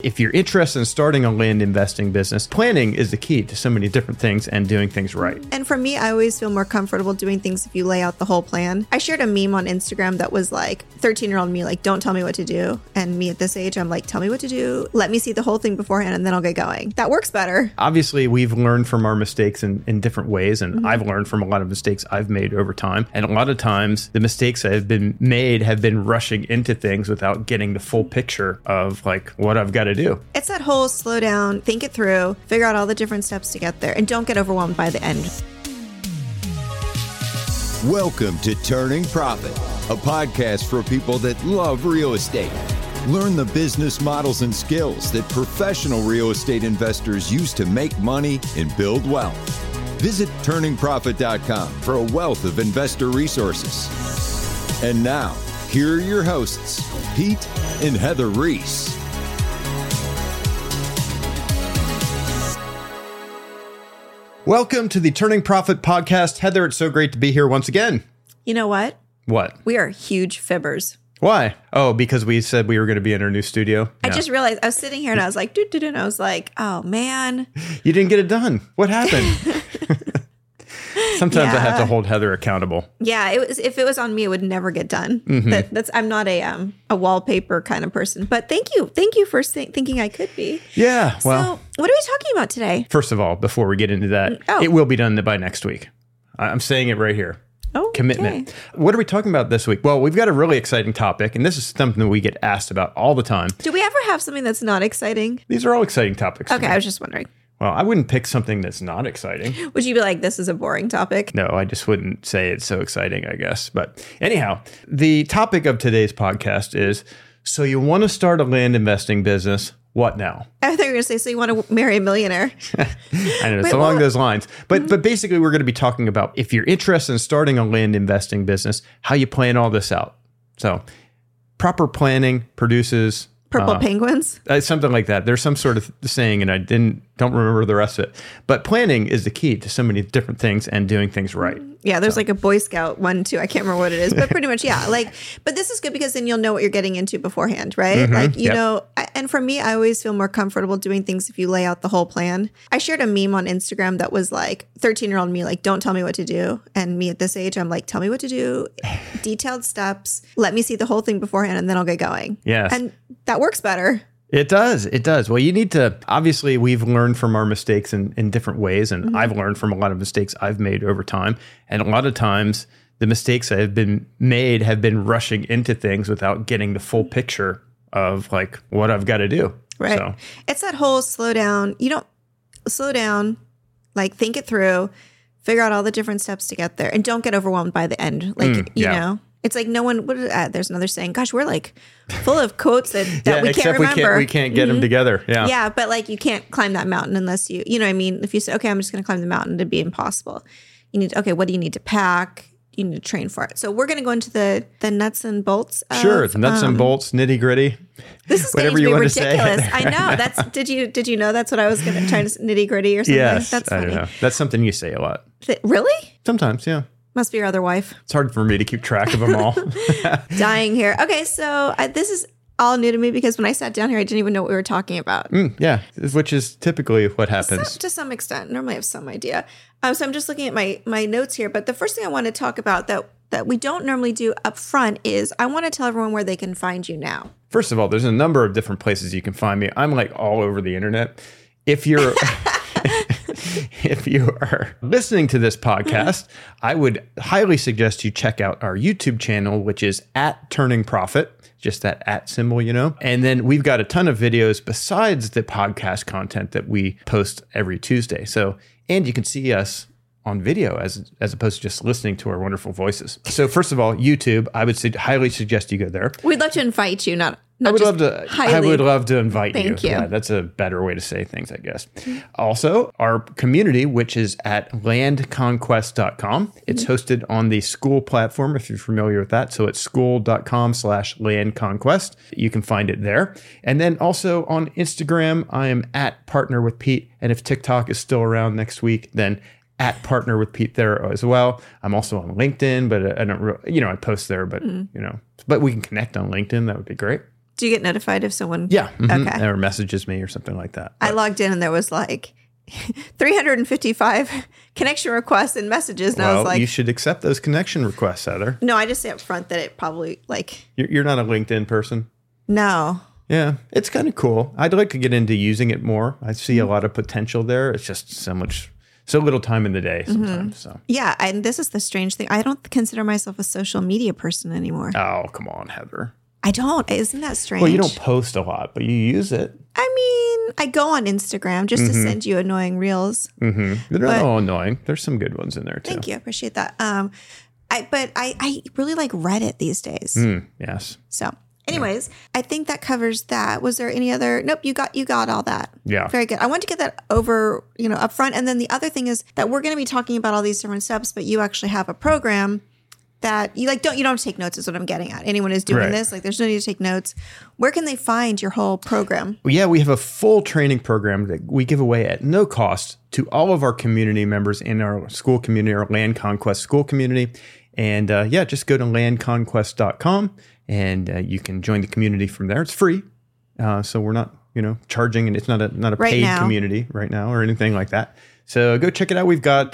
If you're interested in starting a land investing business, planning is the key to so many different things and doing things right. And for me, I always feel more comfortable doing things if you lay out the whole plan. I shared a meme on Instagram that was like 13-year-old me, like, don't tell me what to do. And me at this age, I'm like, tell me what to do. Let me see the whole thing beforehand and then I'll get going. That works better. Obviously, we've learned from our mistakes in different ways. And I've learned from a lot of mistakes I've made over time. And a lot of times the mistakes that have been made have been rushing into things without getting the full picture of like what I've got to do. It's that whole slow down, think it through, figure out all the different steps to get there, and don't get overwhelmed by the end. Welcome to Turning Profit, a podcast for people that love real estate. Learn the business models and skills that professional real estate investors use to make money and build wealth. Visit turningprofit.com for a wealth of investor resources. And now, here are your hosts, Pete and Heather Reese. Welcome to the Turning Profit podcast. Heather, it's so great to be here once again. You know what? What? We are huge fibbers. Why? Oh, because we said we were going to be in our new studio. I just realized I was sitting here and I was like, and I was like, oh man. You didn't get it done. What happened? Sometimes I have to hold Heather accountable. Yeah, if it was on me, it would never get done. I'm not a wallpaper kind of person. But thank you for thinking I could be. Yeah. Well, so what are we talking about today? First of all, before we get into that, it will be done by next week. I'm saying it right here. Oh, commitment. Okay. What are we talking about this week? Well, we've got a really exciting topic, and this is something that we get asked about all the time. Do we ever have something that's not exciting? These are all exciting topics. Okay, I was just wondering. Well, I wouldn't pick something that's not exciting. Would you be like, this is a boring topic? No, I just wouldn't say it's so exciting, I guess. But anyhow, the topic of today's podcast is, so you want to start a land investing business, what now? I thought you were going to say, so you want to marry a millionaire. I know, it's along those lines. But basically, we're going to be talking about if you're interested in starting a land investing business, how you plan all this out. So proper planning produces... Purple penguins? Something like that. There's some sort of saying, and I don't remember the rest of it. But planning is the key to so many different things and doing things right. Yeah, there's like a Boy Scout one, too. I can't remember what it is, but pretty much, yeah. But this is good because then you'll know what you're getting into beforehand, right? You know, and for me, I always feel more comfortable doing things if you lay out the whole plan. I shared a meme on Instagram that was like 13-year-old me, like, don't tell me what to do. And me at this age, I'm like, tell me what to do, detailed steps, let me see the whole thing beforehand, and then I'll get going. Yes. And that works better. It does. It does. Well, you need to, obviously, we've learned from our mistakes in different ways. And I've learned from a lot of mistakes I've made over time. And a lot of times the mistakes that have been made have been rushing into things without getting the full picture of like what I've got to do. Right. So. It's that whole slow down. You don't slow down, like think it through, figure out all the different steps to get there. And don't get overwhelmed by the end. Like, you know. It's like no one, there's another saying, gosh, we're like full of quotes that we can't remember. We can't get them together. Yeah. Yeah. But like you can't climb that mountain unless you know what I mean? If you say, okay, I'm just going to climb the mountain, it'd be impossible. You need, okay, what do you need to pack? You need to train for it. So we're going to go into the nuts and bolts. Sure. The nuts and bolts, nitty gritty. This is whatever getting to you be want ridiculous. To say. I know. That's, did you know that's what I was going to try to nitty gritty or something? Yes. That's funny. I don't know. That's something you say a lot. Really? Sometimes. Yeah. Must be your other wife. It's hard for me to keep track of them all. Dying here. Okay, so this is all new to me because when I sat down here, I didn't even know what we were talking about. Yeah, which is typically what happens. To some extent. Normally I have some idea. So I'm just looking at my notes here. But the first thing I want to talk about that we don't normally do up front is I want to tell everyone where they can find you now. First of all, there's a number of different places you can find me. I'm like all over the internet. If you're... If you are listening to this podcast, I would highly suggest you check out our YouTube channel, which is at Turning Profit, just that at symbol, you know. And then we've got a ton of videos besides the podcast content that we post every Tuesday. So, and you can see us on video as opposed to just listening to our wonderful voices. So first of all, YouTube, I would highly suggest you go there. We'd love to invite you, not I would love to invite you. Thank you. Yeah, that's a better way to say things, I guess. Also, our community, which is at landconquest.com. It's hosted on the School platform, if you're familiar with that. So it's school.com/landconquest. You can find it there. And then also on Instagram, I am at Partner with Pete. And if TikTok is still around next week, then at Partner with Pete there as well. I'm also on LinkedIn, but I don't really, I post there, but but we can connect on LinkedIn. That would be great. Do you get notified if someone? Yeah. Okay. Or messages me or something like that. I logged in and there was like 355 connection requests and messages. And I was like, you should accept those connection requests, Heather. no, I just say up front that it probably like, You're not a LinkedIn person? no. Yeah, it's kind of cool. I'd like to get into using it more. I see a lot of potential there. It's just so little time in the day sometimes. So. Yeah. And this is the strange thing. I don't consider myself a social media person anymore. Oh, come on, Heather. I don't. Isn't that strange? Well, you don't post a lot, but you use it. I mean, I go on Instagram just to send you annoying reels. They're not all annoying. There's some good ones in there too. Thank you. I appreciate that. I really like Reddit these days. Yes. So anyways, I think that covers that. Was there any other? Nope. You got all that. Yeah. Very good. I want to get that over, up front. And then the other thing is that we're going to be talking about all these different steps, but you actually have a program that you don't have to take notes is what I'm getting at. Anyone is doing this, like there's no need to take notes. Where can they find your whole program? Well, yeah, we have a full training program that we give away at no cost to all of our community members in our school community, our Land Conquest school community. And just go to landconquest.com and you can join the community from there. It's free. So we're not, charging, and it's not a paid community right now or anything like that. So go check it out. We've got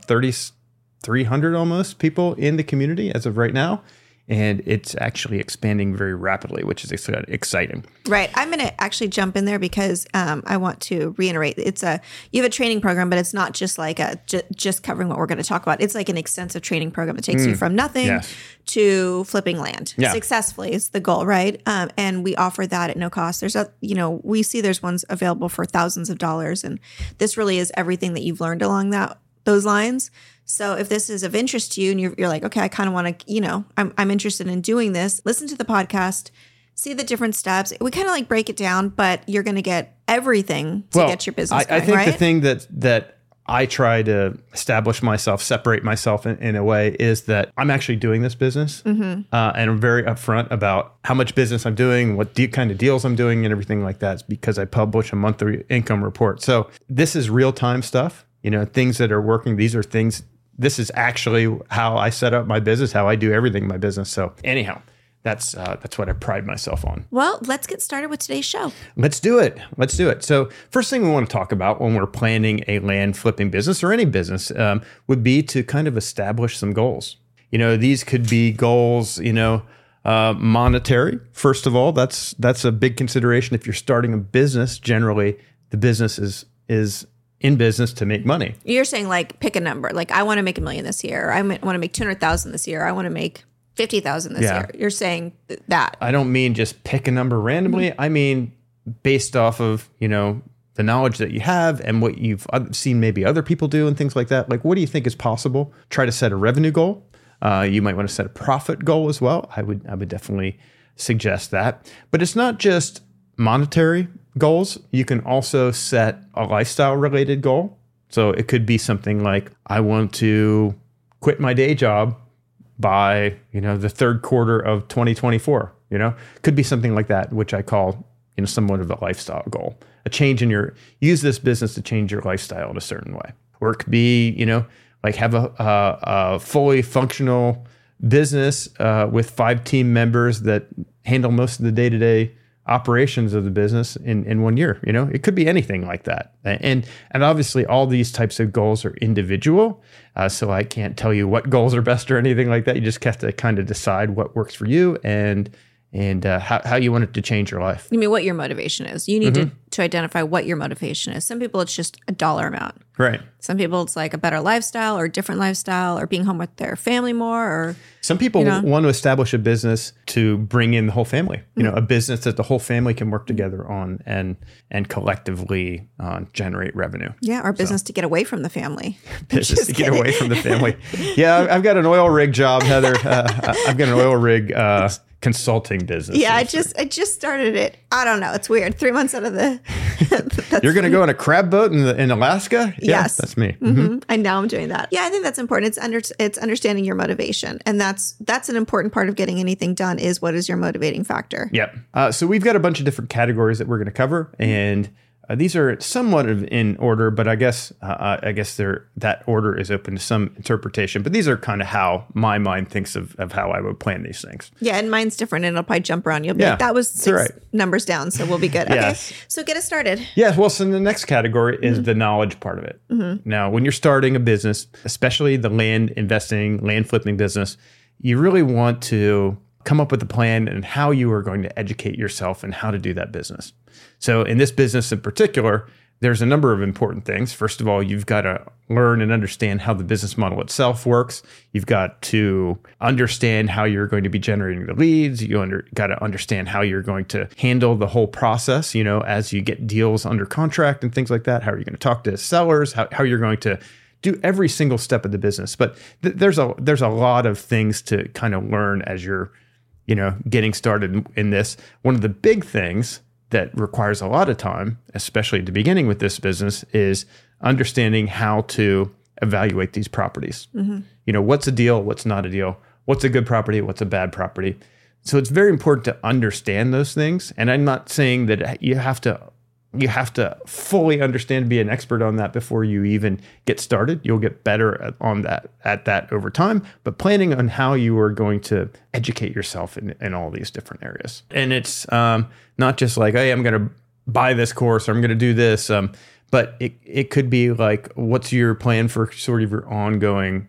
300 almost people in the community as of right now. And it's actually expanding very rapidly, which is exciting. Right. I'm going to actually jump in there because I want to reiterate. You have a training program, but it's not just like just covering what we're going to talk about. It's like an extensive training program that takes you from nothing to flipping land successfully is the goal, right? And we offer that at no cost. We see there's ones available for thousands of dollars, and this really is everything that you've learned along those lines. So if this is of interest to you and you're like, okay, I kind of want to, I'm interested in doing this, listen to the podcast, see the different steps. We kind of like break it down, but you're going to get everything to get your business going, I think right? the thing that I try to establish myself, separate myself in a way is that I'm actually doing this business and I'm very upfront about how much business I'm doing, what kind of deals I'm doing and everything like that. It's because I publish a monthly income report. So this is real-time stuff, things that are working. This is actually how I set up my business, how I do everything in my business. So anyhow, that's what I pride myself on. Well, let's get started with today's show. Let's do it. So first thing we want to talk about when we're planning a land flipping business or any business would be to kind of establish some goals. These could be goals, monetary. First of all, that's a big consideration. If you're starting a business, generally the business is in business to make money. You're saying like pick a number. Like I want to make $1 million this year. I want to make 200,000 this year. I want to make 50,000 this year. You're saying that. I don't mean just pick a number randomly. I mean based off of, the knowledge that you have and what you've seen maybe other people do and things like that. Like, what do you think is possible? Try to set a revenue goal. You might want to set a profit goal as well. I would definitely suggest that. But it's not just monetary goals. You can also set a lifestyle related goal. So it could be something like, I want to quit my day job by, the third quarter of 2024, could be something like that, which I call, somewhat of a lifestyle goal, a change in use this business to change your lifestyle in a certain way. Or it could be, like have a fully functional business with 5 team members that handle most of the day-to-day operations of the business in 1 year. It could be anything like that. And obviously all these types of goals are individual. So I can't tell you what goals are best or anything like that. You just have to kind of decide what works for you and how you want it to change your life. You mean what your motivation is. You need to identify what your motivation is. Some people, it's just a dollar amount. Right. Some people, it's like a better lifestyle or a different lifestyle or being home with their family more. Or some people want to establish a business to bring in the whole family. A business that the whole family can work together on and collectively generate revenue. Yeah, or business to get away from the family. Business to get away from the family. Yeah, I've got an oil rig job, Heather. I've got an oil rig consulting business. Yeah, I just started it. I don't know. It's weird. 3 months out of the. You're going to go on a crab boat in Alaska? Yeah, yes, that's me. And now I'm doing that. Yeah, I think that's important. It's understanding your motivation, and that's an important part of getting anything done. Is what is your motivating factor? Yep. So we've got a bunch of different categories that we're going to cover, and These are somewhat in order, but I guess that order is open to some interpretation. But these are kind of how my mind thinks of how I would plan these things. Yeah, and mine's different, and it'll probably jump around. You'll be like, that was 6 numbers down, so we'll be good. Yes. Okay, so get us started. Yeah, well, so the next category is the knowledge part of it. Now, when you're starting a business, especially the land investing, land flipping business, you really want to come up with a plan and how you are going to educate yourself and how to do that business. So in this business in particular, there's a number of important things. First of all, you've got to learn and understand how the business model itself works. You've got to understand how you're going to be generating the leads. Got to understand how you're going to handle the whole process, as you get deals under contract and things like that. How are you going to talk to sellers? How you're going to do every single step of the business. But there's a lot of things to kind of learn as you're, getting started in this. One of the big things that requires a lot of time, especially at the beginning with this business, is understanding how to evaluate these properties. What's a deal? What's not a deal? What's a good property? What's a bad property? So it's very important to understand those things. And I'm not saying that you have to fully understand, be an expert on that before you even get started. You'll get better at that over time, but planning on how you are going to educate yourself in all these different areas. And it's not just like, hey, I'm going to buy this course or I'm going to do this. But it could be like, what's your plan for sort of your ongoing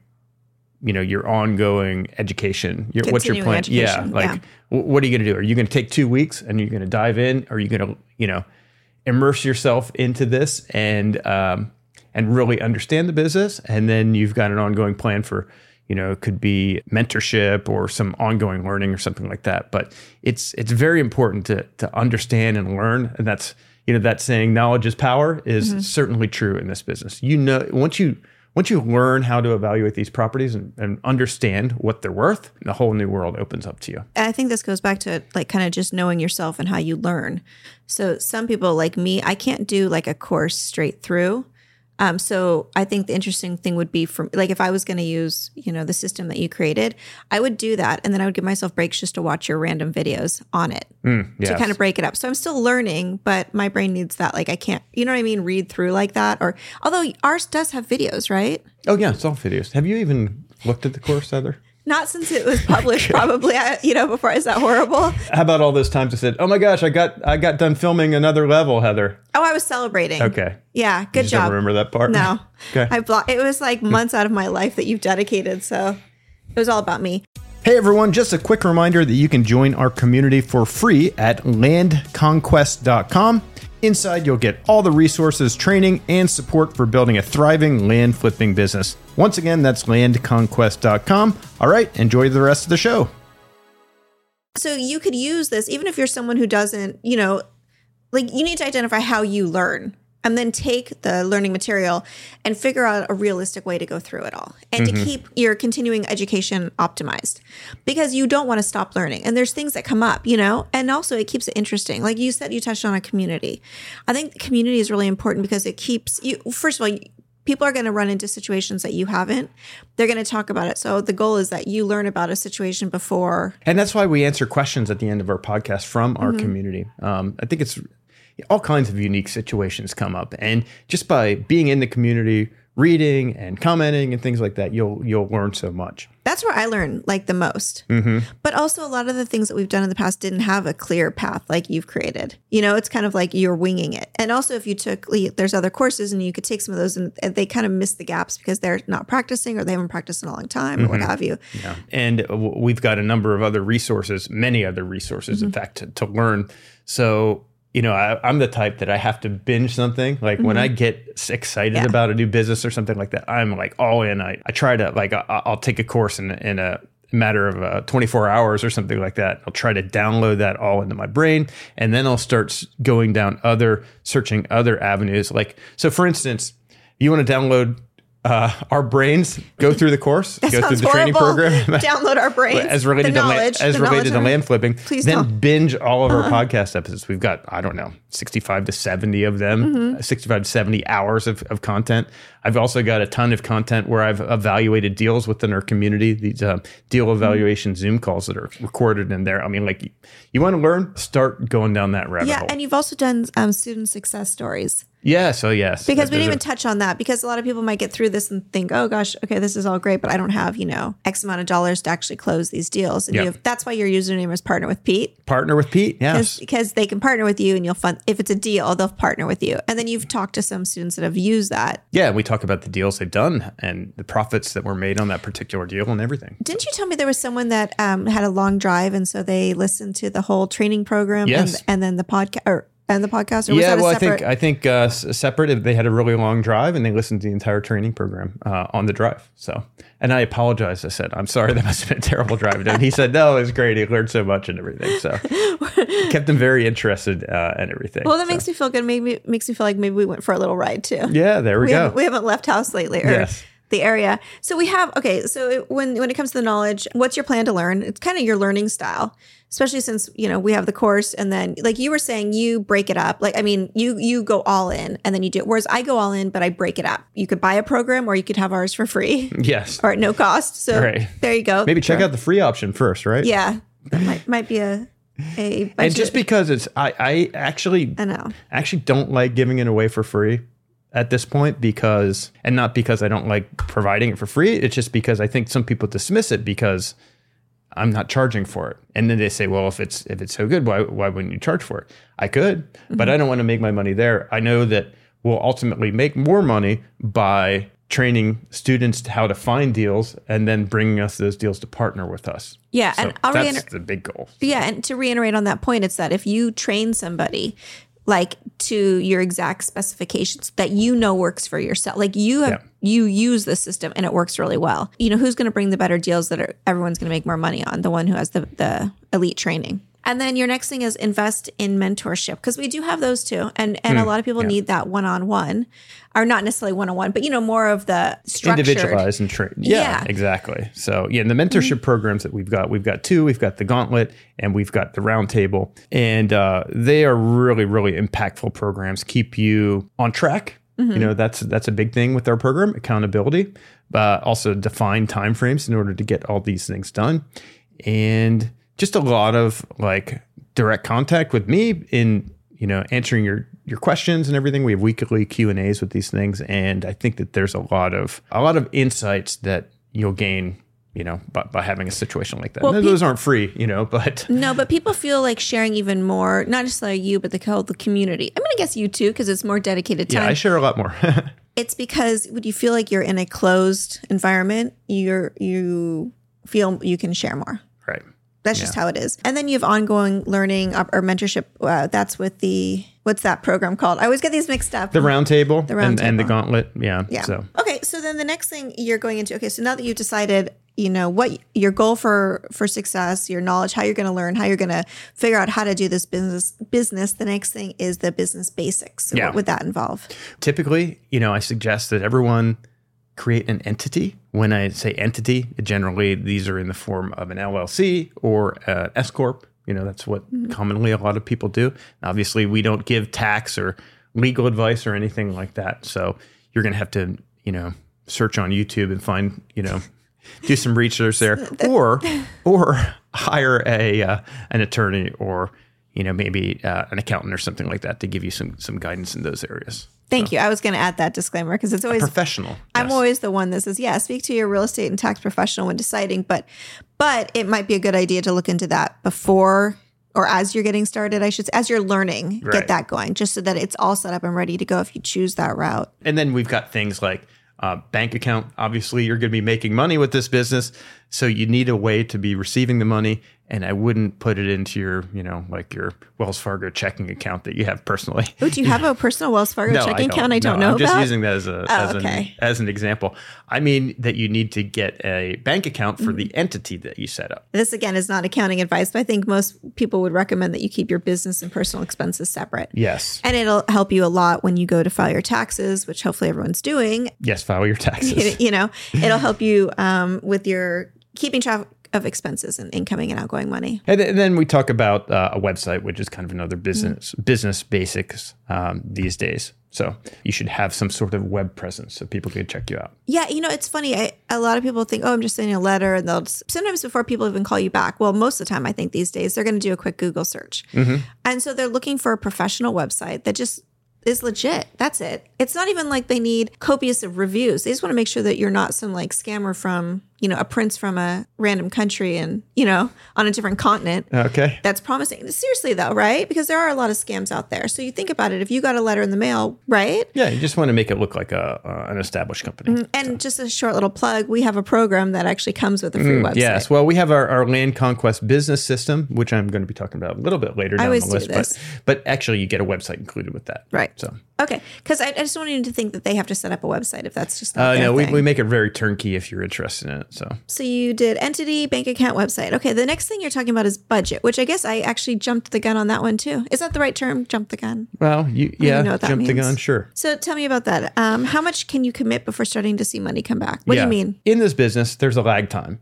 education? What's your plan? Education. What are you going to do? Are you going to take 2 weeks and you're going to dive in? Or are you going to, immerse yourself into this and really understand the business? And then you've got an ongoing plan for, it could be mentorship or some ongoing learning or something like that. But it's very important to understand and learn. And that's, that saying knowledge is power is certainly true in this business. Once you learn how to evaluate these properties and understand what they're worth, a whole new world opens up to you. I think this goes back to like kind of just knowing yourself and how you learn. So some people like me, I can't do like a course straight through. So I think the interesting thing would be if I was going to use, the system that you created, I would do that. And then I would give myself breaks just to watch your random videos on it to kind of break it up. So I'm still learning, but my brain needs that. Like I can't, read through like that. Or although ours does have videos, right? Oh yeah. It's all videos. Have you even looked at the course, Heather? Not since it was published, probably. Before. Is that horrible? How about all those times I said, "Oh my gosh, I got done filming another level, Heather"? Oh, I was celebrating. Okay. Yeah, good job. Don't remember that part? No. Okay. It was like months out of my life that you've dedicated, so it was all about me. Hey everyone, just a quick reminder that you can join our community for free at landconquest.com. Inside, you'll get all the resources, training, and support for building a thriving land flipping business. Once again, that's landconquest.com. All right, enjoy the rest of the show. So you could use this, even if you're someone who doesn't, you need to identify how you learn and then take the learning material and figure out a realistic way to go through it all and to keep your continuing education optimized, because you don't want to stop learning. And there's things that come up, and also it keeps it interesting. Like you said, you touched on a community. I think the community is really important because it keeps you, first of all, people are going to run into situations that you haven't. They're going to talk about it. So the goal is that you learn about a situation before. And that's why we answer questions at the end of our podcast from our community. I think it's all kinds of unique situations come up. And just by being in the community, reading and commenting and things like that, you'll learn so much. That's where I learn like the most. But also a lot of the things that we've done in the past didn't have a clear path like you've created. It's kind of like you're winging it. And also if you there's other courses and you could take some of those and they kind of miss the gaps because they're not practicing or they haven't practiced in a long time or what have you. Yeah. And we've got a number of other resources, many other resources, in fact, to learn. So I'm the type that I have to binge something. Like when I get excited about a new business or something like that, I'm like all in. I try to I'll take a course in a matter of 24 hours or something like that. I'll try to download that all into my brain. And then I'll start going down searching other avenues. Like, so for instance, you want to download our brains go through the course, go through the horrible. training program. Download our brains. As related to land flipping. Please then don't. binge all of our podcast episodes. We've got, I don't know, 65 to 70 of them, 65 to 70 hours of content. I've also got a ton of content where I've evaluated deals within our community, these deal evaluation Zoom calls that are recorded in there. I mean, like, you want to learn, start going down that rabbit hole. And you've also done student success stories. Yes. Oh, yes. Because we didn't even touch on that, because a lot of people might get through this and think, oh gosh, okay, this is all great, but I don't have, X amount of dollars to actually close these deals. And that's why your username is Partner with Pete. Partner with Pete, yes. Because they can partner with you and you'll fund, if it's a deal, they'll partner with you. And then you've talked to some students that have used that. Yeah, we talk about the deals they've done and the profits that were made on that particular deal and everything. Didn't you tell me there was someone that had a long drive and so they listened to the whole training program and then the podcast and the podcast? Or was that a separate? I think separate. They had a really long drive and they listened to the entire training program on the drive. So, and I apologized. I said, I'm sorry, that must have been a terrible drive. And he said, no, it was great. He learned so much and everything. So kept him very interested and everything. Well, that makes me feel good. Maybe makes me feel like maybe we went for a little ride too. Yeah, there we go. We haven't left house lately. Yes. The area. So we have, so when it comes to the knowledge, what's your plan to learn? It's kind of your learning style, especially since, we have the course and then like you were saying, you break it up. Like, I mean, you go all in and then you do it. Whereas I go all in, but I break it up. You could buy a program or you could have ours for free. Yes. Or at no cost. So there you go. Maybe check out the free option first, right? Yeah. That might be a budget. And just because it's, I actually don't like giving it away for free at this point, and not because I don't like providing it for free. It's just because I think some people dismiss it because I'm not charging for it. And then they say, well, if it's so good, why wouldn't you charge for it? I could, but I don't want to make my money there. I know that we'll ultimately make more money by training students how to find deals and then bringing us those deals to partner with us. Yeah. So and that's the big goal. Yeah. And to reiterate on that point, it's that if you train somebody like to your exact specifications that works for yourself, like you use the system and it works really well. Who's going to bring the better deals that everyone's going to make more money on? The one who has the elite training. And then your next thing is invest in mentorship, because we do have those too. And a lot of people need that one-on-one, or not necessarily one-on-one, but more of the structured. Individualized and trained. Yeah, exactly. So the mentorship programs that we've got two. We've got the Gauntlet and we've got the Roundtable. And they are really, really impactful programs, keep you on track. That's a big thing with our program, accountability, but also define timeframes in order to get all these things done. And just a lot of like direct contact with me in, answering your questions and everything. We have weekly Q&As with these things. And I think that there's a lot of insights that you'll gain, by having a situation like that. Well, those aren't free, but. No, but people feel like sharing even more, not just like you, but the community. I mean, I guess you too, because it's more dedicated time. Yeah, I share a lot more. It's because when you feel like you're in a closed environment, you feel you can share more. Right. That's just how it is. And then you have ongoing learning or mentorship. That's with what's that program called? I always get these mixed up. The Roundtable and the Gauntlet. Yeah. So. Okay. So then the next thing you're going into, so now that you've decided, what your goal for success, your knowledge, how you're going to learn, how you're going to figure out how to do this business, the next thing is the business basics. So what would that involve? Typically, I suggest that everyone create an entity. When I say entity, generally these are in the form of an LLC or an S Corp. That's what commonly a lot of people do. Obviously, we don't give tax or legal advice or anything like that. So you're going to have to, search on YouTube and find, do some research there, or hire an attorney or maybe an accountant or something like that to give you some guidance in those areas. Thank you. I was going to add that disclaimer because it's always professional. I'm always the one that says, speak to your real estate and tax professional when deciding, but it might be a good idea to look into that before or as you're getting started, I should say, as you're learning, get that going just so that it's all set up and ready to go if you choose that route. And then we've got things like bank account. Obviously, you're going to be making money with this business. So you need a way to be receiving the money, and I wouldn't put it into your, like your Wells Fargo checking account that you have personally. Oh, do you have a personal Wells Fargo checking account I don't know I'm just about? using that as an example. I mean that you need to get a bank account for the entity that you set up. This, again, is not accounting advice, but I think most people would recommend that you keep your business and personal expenses separate. Yes. And it'll help you a lot when you go to file your taxes, which hopefully everyone's doing. Yes, file your taxes. It'll help you with your keeping track of expenses and incoming and outgoing money. And then we talk about a website, which is kind of another business basics these days. So you should have some sort of web presence so people can check you out. Yeah, it's funny. A lot of people think, I'm just sending a letter, and they'll sometimes before people even call you back. Well, most of the time, I think these days they're going to do a quick Google search, and so they're looking for a professional website that just is legit. That's it. It's not even like they need copious of reviews. They just want to make sure that you're not some like scammer from, a prince from a random country and, on a different continent. Okay. That's promising. Seriously though, right? Because there are a lot of scams out there. So you think about it. If you got a letter in the mail, right? Yeah. You just want to make it look like an established company. And just a short little plug, we have a program that actually comes with a free website. Yes. Well, we have our Land Conquest business system, which I'm going to be talking about a little bit later down the list. But actually you get a website included with that. Right. So. Okay. Because I just don't want you to think that they have to set up a website if that's just not their no, thing. we make it very turnkey if you're interested in it. So you did entity, bank account, website. Okay. The next thing you're talking about is budget, which I guess I actually jumped the gun on that one too. Is that the right term? Jump the gun? Well, jump the gun, sure. So tell me about that. How much can you commit before starting to see money come back? What do you mean? In this business, there's a lag time.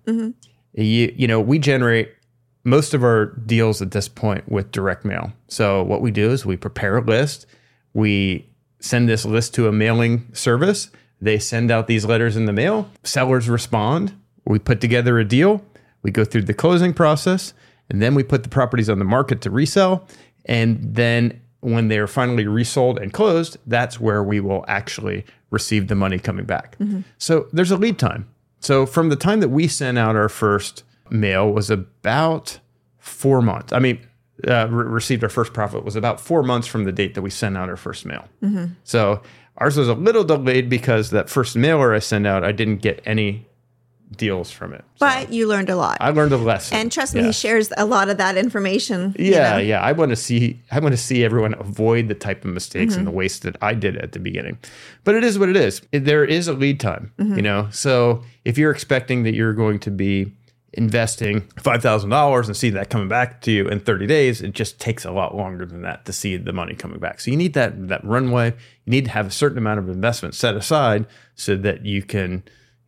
We generate most of our deals at this point with direct mail. So what we do is we prepare a list. We send this list to a mailing service. They send out these letters in the mail. Sellers respond. We put together a deal. We go through the closing process, and then we put the properties on the market to resell. And then when they're finally resold and closed, that's where we will actually receive the money coming back. So there's a lead time. So from the time that we sent out our first mail was about 4 months. I mean, received our first profit was about 4 months from the date that we sent out our first mail. So ours was a little delayed because that first mailer I sent out, I didn't get any deals from it. But you learned a lot. I learned a lesson. And trust me, he shares a lot of that information. Yeah. I want to see everyone avoid the type of mistakes and the waste that I did at the beginning. But it is what it is. There is a lead time, So if you're expecting that you're going to be investing $5,000 and see that coming back to you in 30 days, it just takes a lot longer than that to see the money coming back. So you need that runway. You need to have a certain amount of investment set aside so that you can,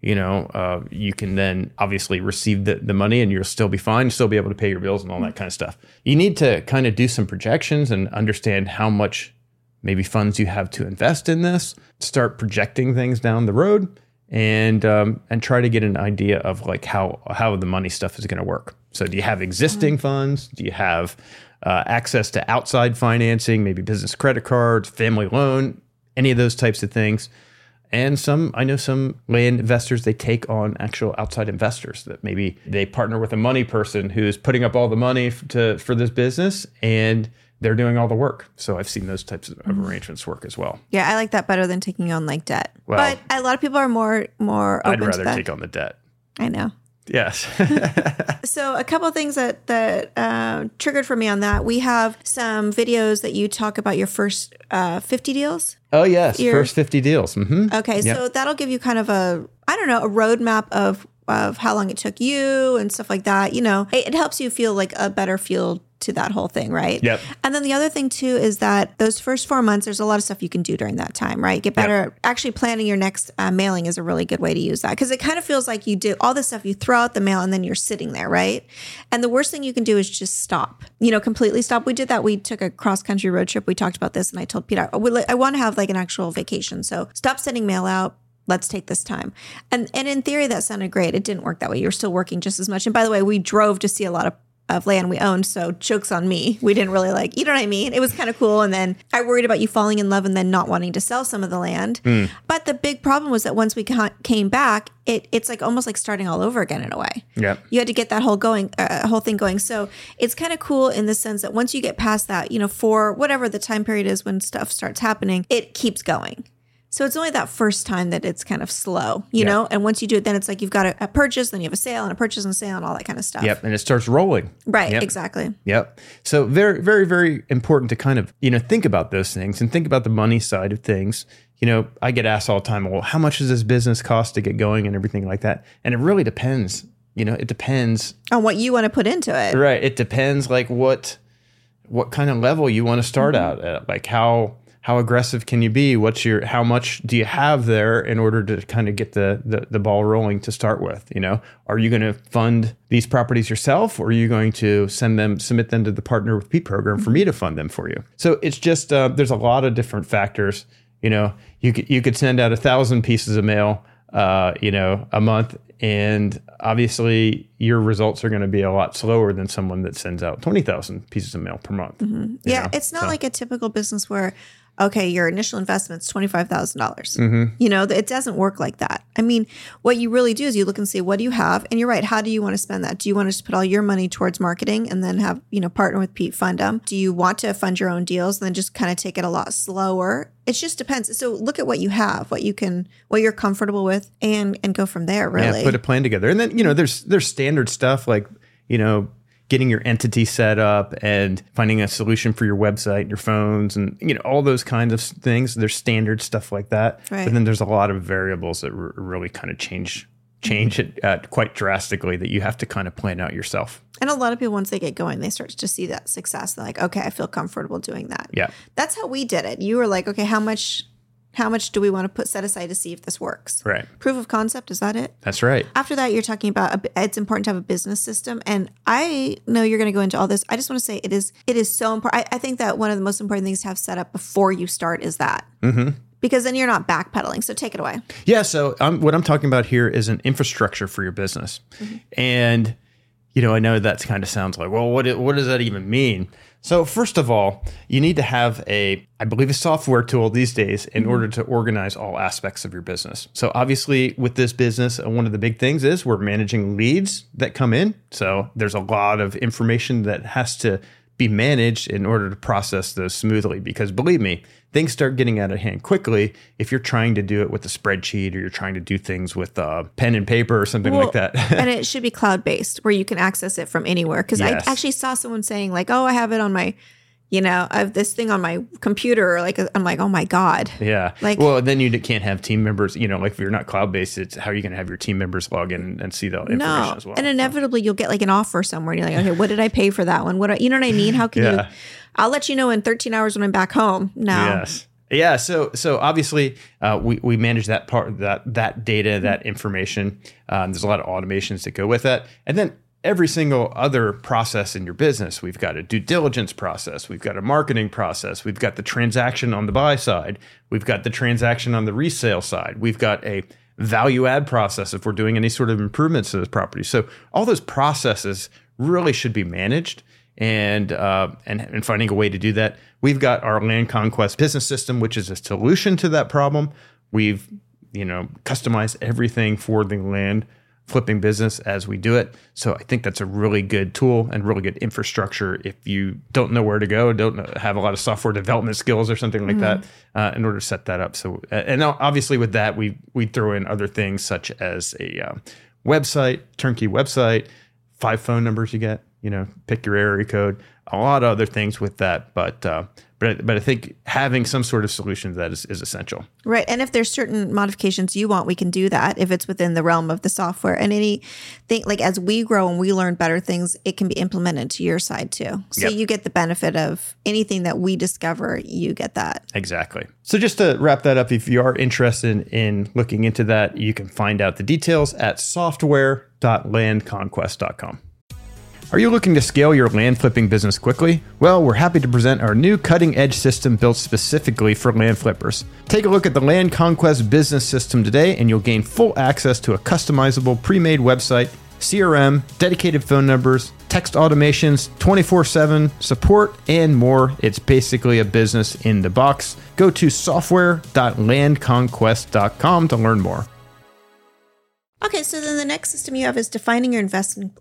you can then obviously receive the money and you'll still be fine, still be able to pay your bills and all that kind of stuff. You need to kind of do some projections and understand how much maybe funds you have to invest in this, start projecting things down the road, and try to get an idea of like how the money stuff is going to work. So do you have existing funds? Do you have access to outside financing, maybe business credit cards, family loan, any of those types of things? And I know some land investors, they take on actual outside investors that maybe they partner with a money person who's putting up all the money for this business and they're doing all the work. So I've seen those types of arrangements work as well. Yeah, I like that better than taking on like debt. Well, but a lot of people are more open I'd to rather that. take on the debt. I know. Yes. So a couple of things that triggered for me on that. We have some videos that you talk about your first 50 deals. Oh, yes. First 50 deals. Mm-hmm. Okay. Yep. So that'll give you kind of a roadmap of how long it took you and stuff like that. It helps you feel like a better feel to that whole thing, right? Yep. And then the other thing too is that those first 4 months, there's a lot of stuff you can do during that time, right? Get better. Yep. Actually, planning your next mailing is a really good way to use that because it kind of feels like you do all this stuff, you throw out the mail and then you're sitting there, right? And the worst thing you can do is just stop, completely stop. We did that. We took a cross-country road trip. We talked about this and I told Peter, I want to have like an actual vacation. So stop sending mail out. Let's take this time. And in theory, that sounded great. It didn't work that way. You're still working just as much. And by the way, we drove to see a lot of land we owned. So joke's on me. We didn't really you know what I mean? It was kind of cool. And then I worried about you falling in love and then not wanting to sell some of the land. But the big problem was that once we came back, it's like almost like starting all over again in a way. Yeah. You had to get that whole thing going. So it's kind of cool in the sense that once you get past that, for whatever the time period is when stuff starts happening, it keeps going. So it's only that first time that it's kind of slow, you know? And once you do it, then it's like you've got a purchase, then you have a sale and a purchase and a sale and all that kind of stuff. Yep. And it starts rolling. Right. Yep. Exactly. Yep. So very, very, very important to kind of, think about those things and think about the money side of things. I get asked all the time, well, how much does this business cost to get going and everything like that? And it really depends. It depends on what you want to put into it. Right. It depends like what kind of level you want to start out at, like how aggressive can you be? How much do you have there in order to kind of get the ball rolling to start with? Are you going to fund these properties yourself, or are you going to submit them to the Partner with Pete program for me to fund them for you? So it's just, there's a lot of different factors. You could send out 1,000 pieces of mail, a month, and obviously your results are going to be a lot slower than someone that sends out 20,000 pieces of mail per month. Mm-hmm. Yeah, it's not like a typical business where, okay, your initial investment's $25,000. It doesn't work like that. I mean, what you really do is you look and see, what do you have? And you're right. How do you want to spend that? Do you want to just put all your money towards marketing and then have, Partner with Pete fund them? Do you want to fund your own deals and then just kind of take it a lot slower? It just depends. So look at what you have, what you're comfortable with, and go from there, really. Yeah, put a plan together. And then, there's standard stuff like, getting your entity set up and finding a solution for your website, your phones, and all those kinds of things. There's standard stuff like that. Right. But then there's a lot of variables that really kind of change it quite drastically that you have to kind of plan out yourself. And a lot of people, once they get going, they start to see that success. They're like, okay, I feel comfortable doing that. Yeah. That's how we did it. You were like, okay, how much do we want to set aside to see if this works? Right. Proof of concept, is that it? That's right. After that, you're talking about it's important to have a business system. And I know you're going to go into all this. I just want to say it is so important. I think that one of the most important things to have set up before you start is that. Mm-hmm. Because then you're not backpedaling. So take it away. Yeah. So what I'm talking about here is an infrastructure for your business. Mm-hmm. And, I know that kind of sounds like, well, what does that even mean? So first of all, you need to have a software tool these days in order to organize all aspects of your business. So obviously with this business, one of the big things is we're managing leads that come in. So there's a lot of information that has to be managed in order to process those smoothly, because believe me, things start getting out of hand quickly if you're trying to do it with a spreadsheet or you're trying to do things with pen and paper or something like that. And it should be cloud-based where you can access it from anywhere. Because yes. I actually saw someone saying like, oh, I have it on my, I have this thing on my computer. Like, I'm like, oh my God. Yeah. Well, then you can't have team members, like if you're not cloud-based, it's how are you going to have your team members log in and see the information as well? And inevitably you'll get like an offer somewhere and you're like, okay, what did I pay for that one? You know what I mean? How can you, I'll let you know in 13 hours when I'm back home. No. Yes. Yeah. So obviously we manage that part, that data, that information. There's a lot of automations that go with that. And then every single other process in your business, we've got a due diligence process. We've got a marketing process. We've got the transaction on the buy side. We've got the transaction on the resale side. We've got a value add process if we're doing any sort of improvements to those properties. So all those processes really should be managed. And finding a way to do that. We've got our Land Conquest business system, which is a solution to that problem. We've, customized everything for the land flipping business as we do it. So I think that's a really good tool and really good infrastructure if you don't know where to go, have a lot of software development skills or something like that in order to set that up. So, and obviously with that, we throw in other things such as a website, turnkey website, 5 phone numbers you get. Pick your area code, a lot of other things with that. But I think having some sort of solution to that is essential. Right. And if there's certain modifications you want, we can do that if it's within the realm of the software. And anything, like as we grow and we learn better things, it can be implemented to your side too. So you get the benefit of anything that we discover, you get that. Exactly. So just to wrap that up, if you are interested in looking into that, you can find out the details at software.landconquest.com. Are you looking to scale your land flipping business quickly? Well, we're happy to present our new cutting-edge system built specifically for land flippers. Take a look at the Land Conquest business system today, and you'll gain full access to a customizable pre-made website, CRM, dedicated phone numbers, text automations, 24/7 support, and more. It's basically a business in the box. Go to software.landconquest.com to learn more. Okay, so then the next system you have is defining your investing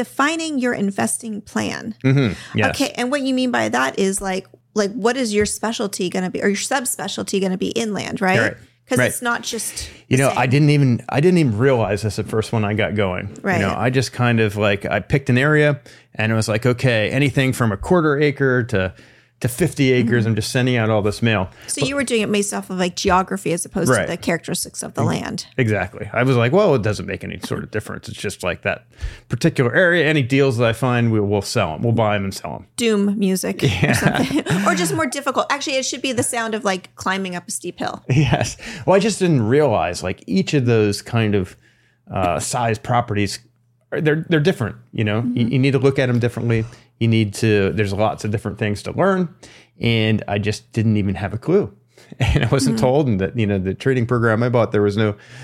plan. Mm-hmm. Yes. Okay. And what you mean by that is like what is your specialty going to be, or your subspecialty going to be inland, right? Because Right. it's not just You the know, same. I didn't even realize this at first when I got going. Right. You know, I just kind of like, I picked an area and it was like, okay, anything from a quarter acre to 50 acres, I'm just sending out all this mail. So you were doing it based off of like geography as opposed Right. to the characteristics of the land. Exactly. I was like, well, it doesn't make any sort of difference. It's just like that particular area. Any deals that I find, we'll sell them. We'll buy them and sell them. Doom music or something. Or just more difficult. Actually, it should be the sound of like climbing up a steep hill. Yes. Well, I just didn't realize like each of those kind of size properties, they're different. You know, you need to look at them differently. You need to, there's lots of different things to learn. And I just didn't even have a clue. And I wasn't told. And that, you know, the trading program I bought, there was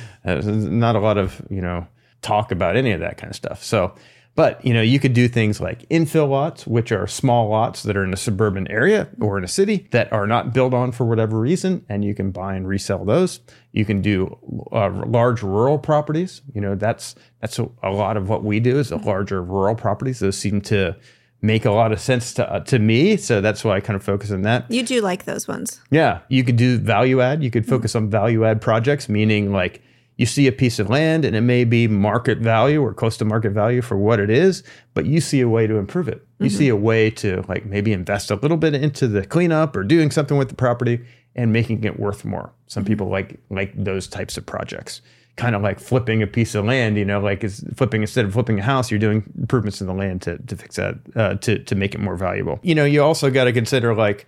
not a lot of, you know, talk about any of that kind of stuff. So, but, you know, you could do things like infill lots, which are small lots that are in a suburban area or in a city that are not built on for whatever reason, and you can buy and resell those. You can do large rural properties. You know, that's a lot of what we do is the larger rural properties. Those seem to make a lot of sense to me, so that's why I kind of focus on that. You do like those ones. Yeah, you could do value add. You could focus on value add projects, meaning like you see a piece of land and it may be market value or close to market value for what it is, but you see a way to improve it. You see a way to like maybe invest a little bit into the cleanup or doing something with the property and making it worth more. Some people like those types of projects. Kind of like flipping a piece of land, you know, like it's flipping, instead of flipping a house, you're doing improvements in the land to fix that, to make it more valuable. You know, you also got to consider like,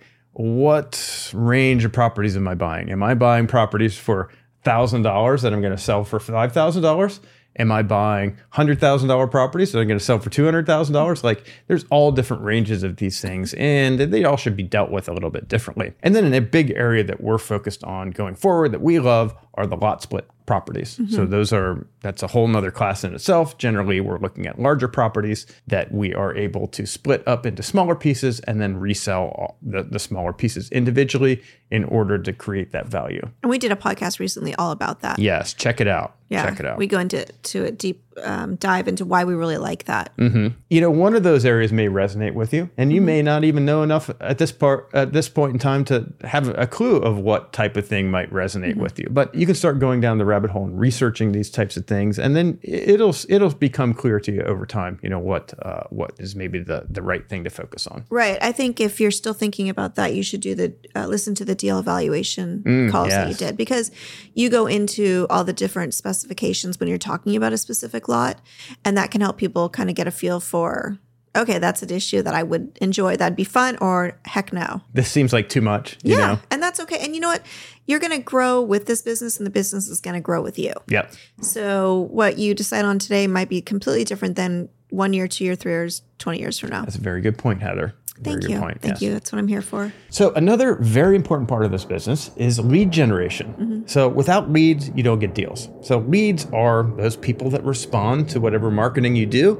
what range of properties am I buying? Am I buying properties for $1,000 that I'm going to sell for $5,000? Am I buying $100,000 properties that I'm going to sell for $200,000? Like there's all different ranges of these things, and they all should be dealt with a little bit differently. And then in a big area that we're focused on going forward that we love are the lot split properties. So that's a whole nother class in itself. Generally, we're looking at larger properties that we are able to split up into smaller pieces and then resell the smaller pieces individually in order to create that value. And we did a podcast recently all about that. Yes, check it out. Yeah, Check it out. We go into a deep dive into why we really like that. You know, one of those areas may resonate with you, and you may not even know enough at this point in time to have a clue of what type of thing might resonate with you. But you can start going down the rabbit hole and researching these types of things, and then it'll become clear to you over time. You know what is maybe the right thing to focus on. Right. I think if you're still thinking about that, you should do listen to the deal evaluation calls that you did, because you go into all the different specifications when you're talking about a specific lot, and that can help people kind of get a feel for, okay, that's an issue that I would enjoy, that'd be fun, or heck no. This seems like too much. You know? And that's okay. And you know what? You're going to grow with this business, and the business is going to grow with you. Yep. So what you decide on today might be completely different than 1 year, 2 years, 3 years, 20 years from now. That's a very good point, Heather. Thank you. Thank you. That's what I'm here for. So another very important part of this business is lead generation. So without leads, you don't get deals. So leads are those people that respond to whatever marketing you do,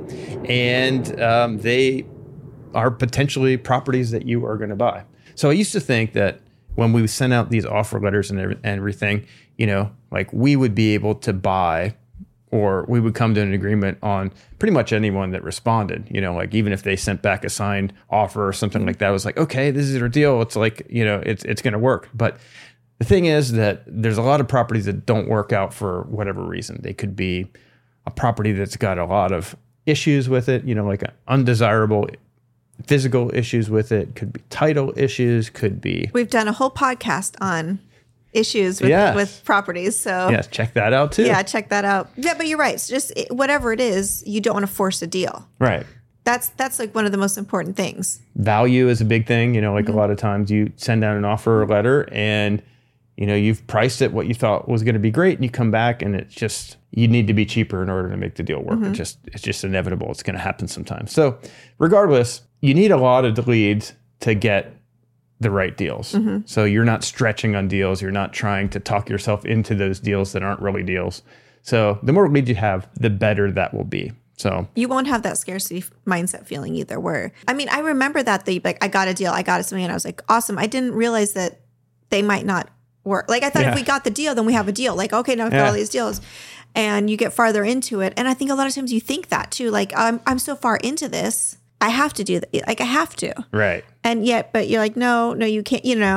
and they are potentially properties that you are going to buy. So I used to think that when we sent out these offer letters and everything, you know, like we would be able to buy, or we would come to an agreement on pretty much anyone that responded, you know, like even if they sent back a signed offer or something like that, it was like, okay, this is our deal. It's like, you know, it's going to work. But the thing is that there's a lot of properties that don't work out for whatever reason. They could be a property that's got a lot of issues with it, you know, like undesirable physical issues with it, could be title issues, could be. We've done a whole podcast on issues with properties. So yes, check that out too. Yeah, check that out. Yeah, but you're right. So just whatever it is, you don't want to force a deal. Right. That's like one of the most important things. Value is a big thing. You know, like a lot of times you send out an offer letter and, you know, you've priced it what you thought was going to be great, and you come back and it's just, you need to be cheaper in order to make the deal work. It's just inevitable. It's going to happen sometimes. So regardless, you need a lot of leads to get the right deals. So you're not stretching on deals. You're not trying to talk yourself into those deals that aren't really deals. So the more leads you have, the better that will be. So you won't have that scarcity mindset feeling either, where, I mean, I remember that like, I got a deal, I got something, and I was like, awesome. I didn't realize that they might not work. Like I thought if we got the deal, then we have a deal. Like, okay, now I've got all these deals, and you get farther into it. And I think a lot of times you think that too, like, I'm so far into this, I have to do that. Like I have to. right. And yet, but you're like, no, you can't, you know,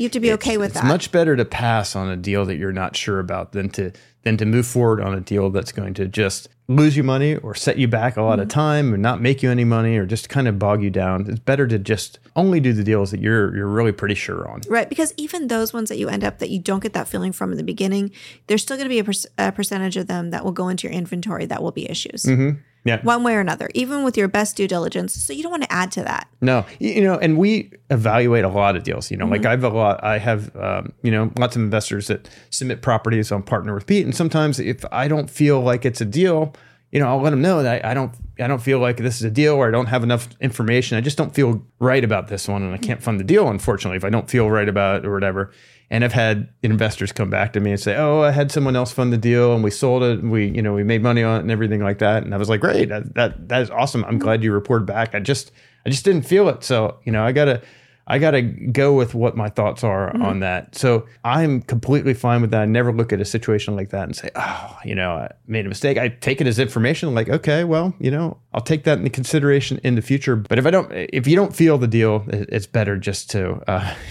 You have to be okay with that. It's much better to pass on a deal that you're not sure about than to move forward on a deal that's going to just lose you money or set you back a lot of time or not make you any money or just kind of bog you down. It's better to just only do the deals that you're really pretty sure on. Right. Because even those ones that you end up that you don't get that feeling from in the beginning, there's still going to be a percentage of them that will go into your inventory that will be issues. Yeah. One way or another, even with your best due diligence. So you don't want to add to that. No, and we evaluate a lot of deals, like I have lots of investors that submit properties on Partner with Pete. And sometimes if I don't feel like it's a deal, I'll let them know that I don't feel like this is a deal or I don't have enough information. I just don't feel right about this one and I can't fund the deal, unfortunately, if I don't feel right about it or whatever. And I've had investors come back to me and say, "Oh, I had someone else fund the deal and we sold it and we made money on it and everything like that." And I was like, "Great, that is awesome. I'm glad you reported back. I just didn't feel it. So, I gotta go with what my thoughts are on that." So I'm completely fine with that. I never look at a situation like that and say, "Oh, I made a mistake." I take it as information. Like, okay, well, I'll take that into consideration in the future. But if you don't feel the deal, it's better just to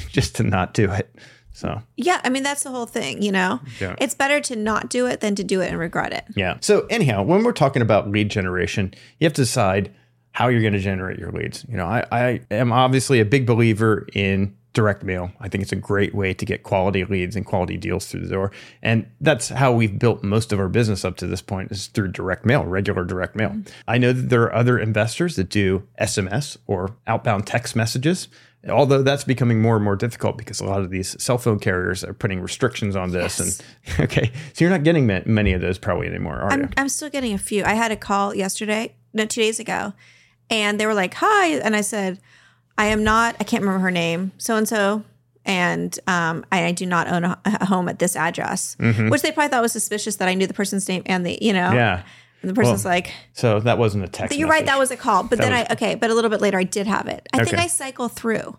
not do it. So yeah, I mean, that's the whole thing, Yeah. It's better to not do it than to do it and regret it. Yeah. So anyhow, when we're talking about lead generation, you have to decide how you're going to generate your leads. I am obviously a big believer in direct mail. I think it's a great way to get quality leads and quality deals through the door. And that's how we've built most of our business up to this point, is through direct mail, regular direct mail. I know that there are other investors that do SMS or outbound text messages, although that's becoming more and more difficult because a lot of these cell phone carriers are putting restrictions on this. Yes. And okay, so you're not getting many of those probably anymore, are you? I'm still getting a few. I had a call 2 days ago, and they were like, "Hi," and I said, "I am not. I can't remember her name. So and so." And I do not own a home at this address, which they probably thought was suspicious that I knew the person's name and Yeah. And the person's like, so that wasn't a text. You're message. right. That was a call. But but a little bit later I did have it. I think I cycle through,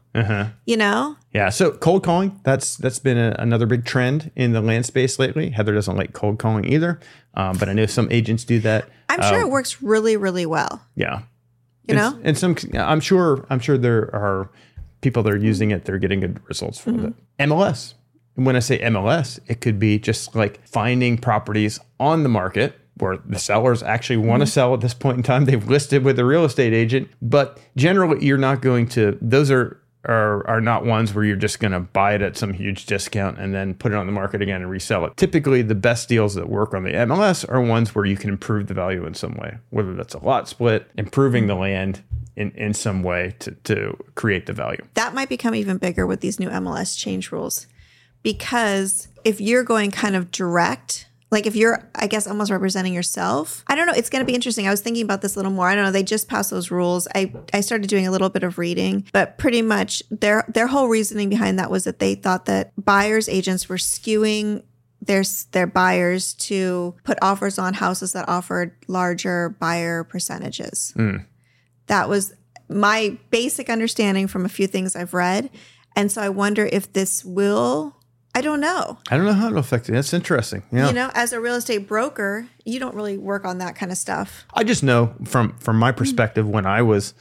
Yeah. So cold calling, that's been another big trend in the land space lately. Heather doesn't like cold calling either. But I know some agents do that. I'm sure it works really, really well. Yeah. And some, I'm sure there are people that are using it. They're getting good results from it. MLS. When I say MLS, it could be just like finding properties on the market where the sellers actually want to sell at this point in time. They've listed with a real estate agent, but generally you're not going to, those are not ones where you're just going to buy it at some huge discount and then put it on the market again and resell it. Typically, the best deals that work on the MLS are ones where you can improve the value in some way, whether that's a lot split, improving the land in some way to create the value. That might become even bigger with these new MLS change rules, because if you're going kind of direct, like if you're, I guess, almost representing yourself, I don't know. It's going to be interesting. I was thinking about this a little more. I don't know. They just passed those rules. I started doing a little bit of reading, but pretty much their whole reasoning behind that was that they thought that buyers agents were skewing their buyers to put offers on houses that offered larger buyer percentages. That was my basic understanding from a few things I've read. And so I wonder if this will... I don't know. I don't know how it'll affect it. That's interesting. Yeah. As a real estate broker, you don't really work on that kind of stuff. I just know from my perspective, when I was,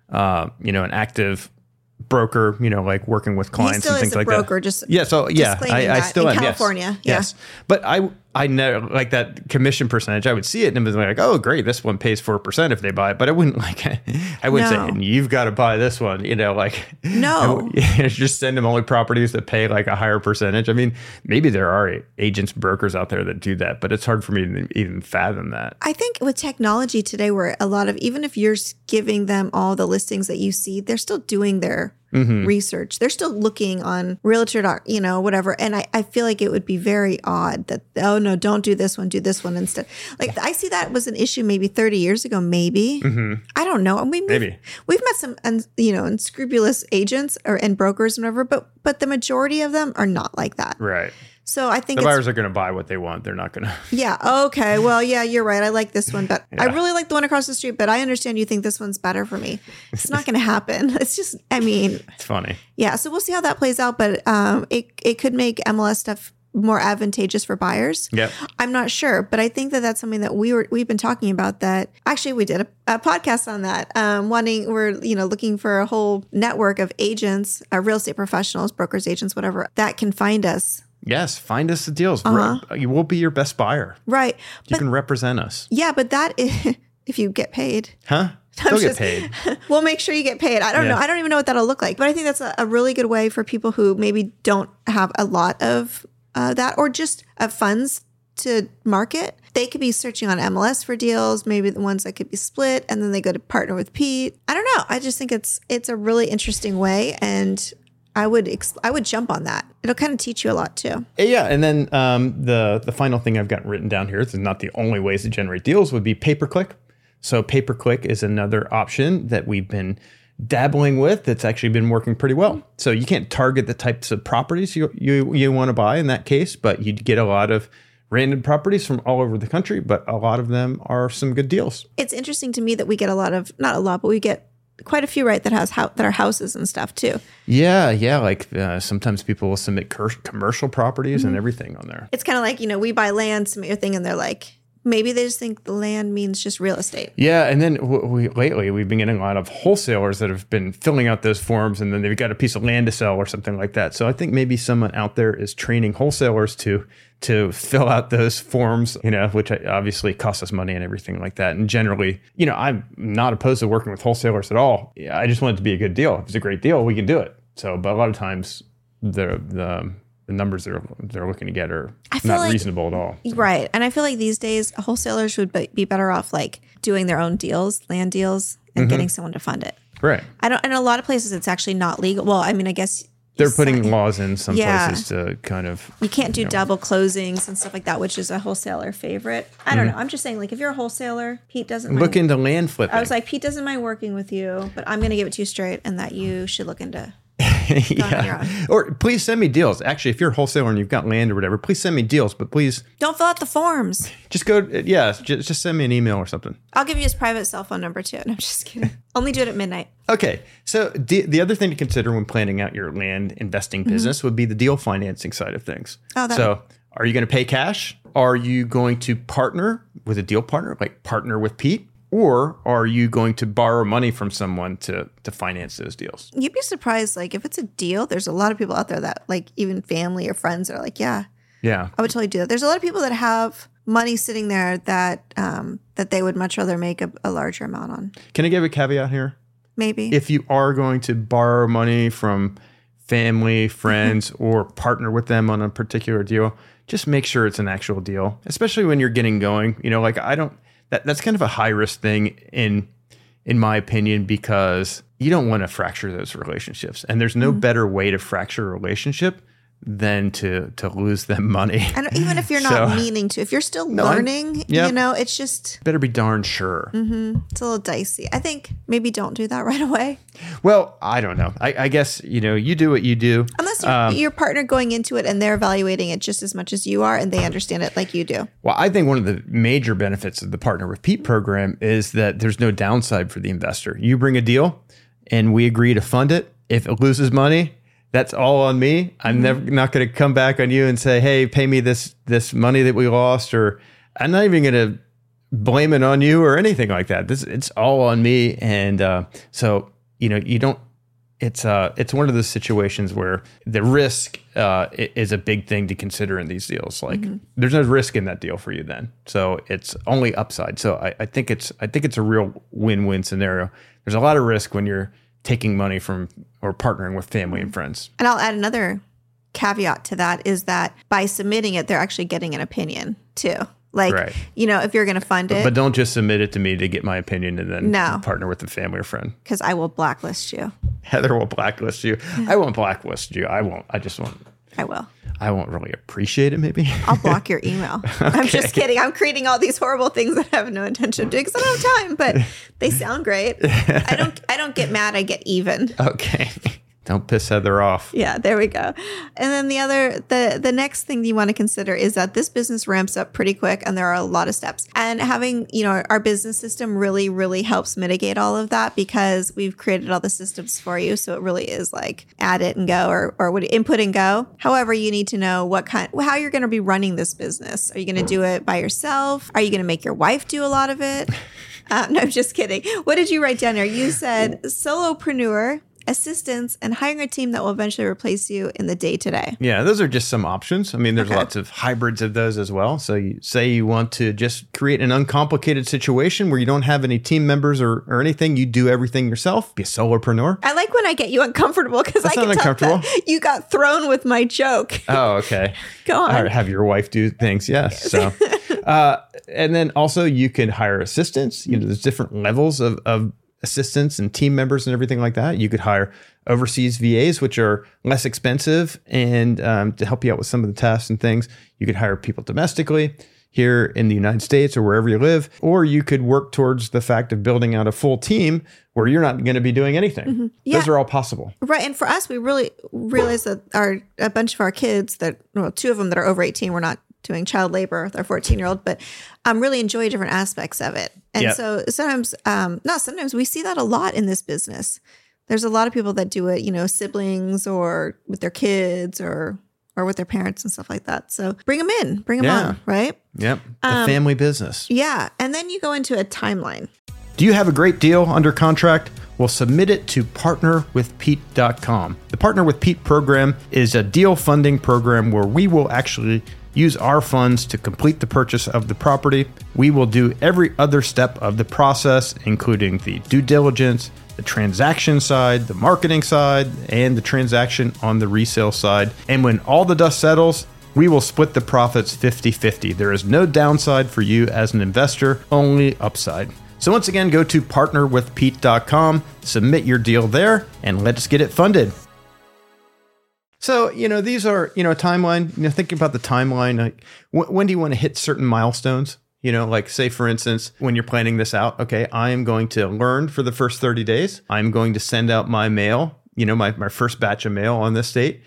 an active broker, like working with clients and things like that. Broker, just I still am. California. Yes. But I never, like, that commission percentage, I would see it and be like, oh, great, this one pays 4% if they buy it. But I wouldn't say, you've got to buy this one, No. Just send them only properties that pay like a higher percentage. I mean, maybe there are agents, brokers out there that do that, but it's hard for me to even fathom that. I think with technology today, where a lot of, even if you're giving them all the listings that you see, they're still doing their research. They're still looking on Realtor, whatever. And I feel like it would be very odd that, oh no, don't do this one, do this one instead. Like, I see that was an issue maybe 30 years ago, maybe. I don't know. Maybe. We've met some, unscrupulous agents and brokers and whatever, but the majority of them are not like that. Right. So I think the buyers are going to buy what they want. They're not going to. Yeah. Okay. Well, yeah, you're right. I like this one, but I really like the one across the street, but I understand you think this one's better for me. It's not going to happen. It's just, it's funny. Yeah. So we'll see how that plays out, but it could make MLS stuff more advantageous for buyers. Yep. I'm not sure, but I think that that's something that we've been talking about. That actually we did a podcast on that. We're looking for a whole network of agents, real estate professionals, brokers, agents, whatever, that can find us. Yes, find us the deals. We'll be your best buyer. Right. You can represent us. Yeah, but that is, if you get paid. Huh? They'll get paid. We'll make sure you get paid. I don't know. I don't even know what that'll look like. But I think that's a really good way for people who maybe don't have a lot of that or just funds to market. They could be searching on MLS for deals, maybe the ones that could be split, and then they go to partner with Pete. I don't know. I just think it's a really interesting way, and I would jump on that. It'll kind of teach you a lot too. Yeah, and then the final thing I've got written down here, this is not the only ways to generate deals, would be pay-per-click. So pay-per-click is another option that we've been dabbling with that's actually been working pretty well. So you can't target the types of properties you want to buy in that case, but you get a lot of random properties from all over the country, but a lot of them are some good deals. It's interesting to me that we get not a lot, but we get quite a few, right, that are houses and stuff too. Yeah. Like sometimes people will submit commercial properties and everything on there. It's kind of like, we buy land, submit your thing, and they're like, maybe they just think the land means just real estate. Yeah, and then lately we've been getting a lot of wholesalers that have been filling out those forms, and then they've got a piece of land to sell or something like that. So I think maybe someone out there is training wholesalers to fill out those forms, which obviously costs us money and everything like that. And generally, I'm not opposed to working with wholesalers at all. I just want it to be a good deal. If it's a great deal, we can do it. So, but a lot of times the numbers they're looking to get are not reasonable at all. So. Right. And I feel like these days wholesalers would be better off like doing their own deals, land deals, and getting someone to fund it. Right. In a lot of places it's actually not legal. Well, I mean, I guess they're putting laws in some places to kind of... You can't do double closings and stuff like that, which is a wholesaler favorite. I don't know. I'm just saying, like, if you're a wholesaler, Pete doesn't mind. Look into land flipping. I was like, Pete doesn't mind working with you, but I'm going to give it to you straight and that you should look into... Yeah. Or please send me deals. Actually, if you're a wholesaler and you've got land or whatever, please send me deals, but please... Don't fill out the forms. Just go... Yeah, just send me an email or something. I'll give you his private cell phone number, too. No, I'm just kidding. Only do it at midnight. Okay. So the other thing to consider when planning out your land investing business would be the deal financing side of things. So are you going to pay cash? Are you going to partner with a deal partner, like partner with Pete? Or are you going to borrow money from someone to finance those deals? You'd be surprised, like, if it's a deal, there's a lot of people out there that, like, even family or friends are like, yeah, I would totally do that. There's a lot of people that have money sitting there that that they would much rather make a larger amount on. Can I give a caveat here? Maybe. If you are going to borrow money from family, friends, or partner with them on a particular deal, just make sure it's an actual deal, especially when you're getting going. Like that's kind of a high risk thing in my opinion, because you don't want to fracture those relationships. And there's no better way to fracture a relationship than to lose them money. And even if you're not meaning to, if you're still learning, it's just... Better be darn sure. It's a little dicey. I think maybe don't do that right away. Well, I don't know. I guess, you do what you do. Unless your partner going into it and they're evaluating it just as much as you are and they understand it like you do. Well, I think one of the major benefits of the Partner with Pete program is that there's no downside for the investor. You bring a deal and we agree to fund it. If it loses money, that's all on me. I'm not going to come back on you and say, hey, pay me this money that we lost, or I'm not even going to blame it on you or anything like that. It's all on me. And so, you don't, it's one of those situations where the risk is a big thing to consider in these deals. Like there's no risk in that deal for you then. So it's only upside. So I think it's a real win-win scenario. There's a lot of risk when you're taking money from or partnering with family and friends. And I'll add another caveat to that is that by submitting it, they're actually getting an opinion too. Like, if you're going to fund it. But don't just submit it to me to get my opinion and then partner with a family or friend. Because I will blacklist you. Heather will blacklist you. I won't blacklist you. I won't. I just won't. I will. I won't really appreciate it, maybe. I'll block your email. Okay. I'm just kidding. I'm creating all these horrible things that I have no intention of doing because I don't have time, but they sound great. I don't get mad. I get even. Okay. Don't piss Heather off. Yeah, there we go. And then the next thing you want to consider is that this business ramps up pretty quick and there are a lot of steps. And having, our business system really, really helps mitigate all of that because we've created all the systems for you. So it really is like add it and go or what input and go. However, you need to know how you're going to be running this business. Are you going to do it by yourself? Are you going to make your wife do a lot of it? No, I'm just kidding. What did you write down there? You said solopreneur, assistants, and hiring a team that will eventually replace you in the day-to-day. Yeah, those are just some options. I mean, there's lots of hybrids of those as well. So you say you want to just create an uncomplicated situation where you don't have any team members or anything. You do everything yourself. Be a solopreneur. I like when I get you uncomfortable because I can tell that you got thrown with my joke. Oh, okay. Go on. Or have your wife do things. Yes. So, and then also you can hire assistants. There's different levels of assistants and team members and everything like that. You could hire overseas VAs, which are less expensive and to help you out with some of the tasks and things. You could hire people domestically here in the United States or wherever you live, or you could work towards the fact of building out a full team where you're not going to be doing anything. Mm-hmm. Yeah. Those are all possible. Right. And for us, we really realized that a bunch of our kids two of them that are over 18, we're not doing child labor with our 14-year-old, but really enjoy different aspects of it. And so sometimes we see that a lot in this business. There's a lot of people that do it, siblings or with their kids or with their parents and stuff like that. So bring them on, right? Yep. The family business. Yeah. And then you go into a timeline. Do you have a great deal under contract? Well, submit it to partnerwithpete.com. The Partner with Pete program is a deal funding program where we will actually use our funds to complete the purchase of the property. We will do every other step of the process, including the due diligence, the transaction side, the marketing side, and the transaction on the resale side. And when all the dust settles, we will split the profits 50-50. There is no downside for you as an investor, only upside. So once again, go to partnerwithpete.com, submit your deal there, and let's get it funded. So, these are, a timeline, thinking about the timeline, like when do you want to hit certain milestones? Like say, for instance, when you're planning this out, okay, I am going to learn for the first 30 days. I'm going to send out my mail, my first batch of mail on this date.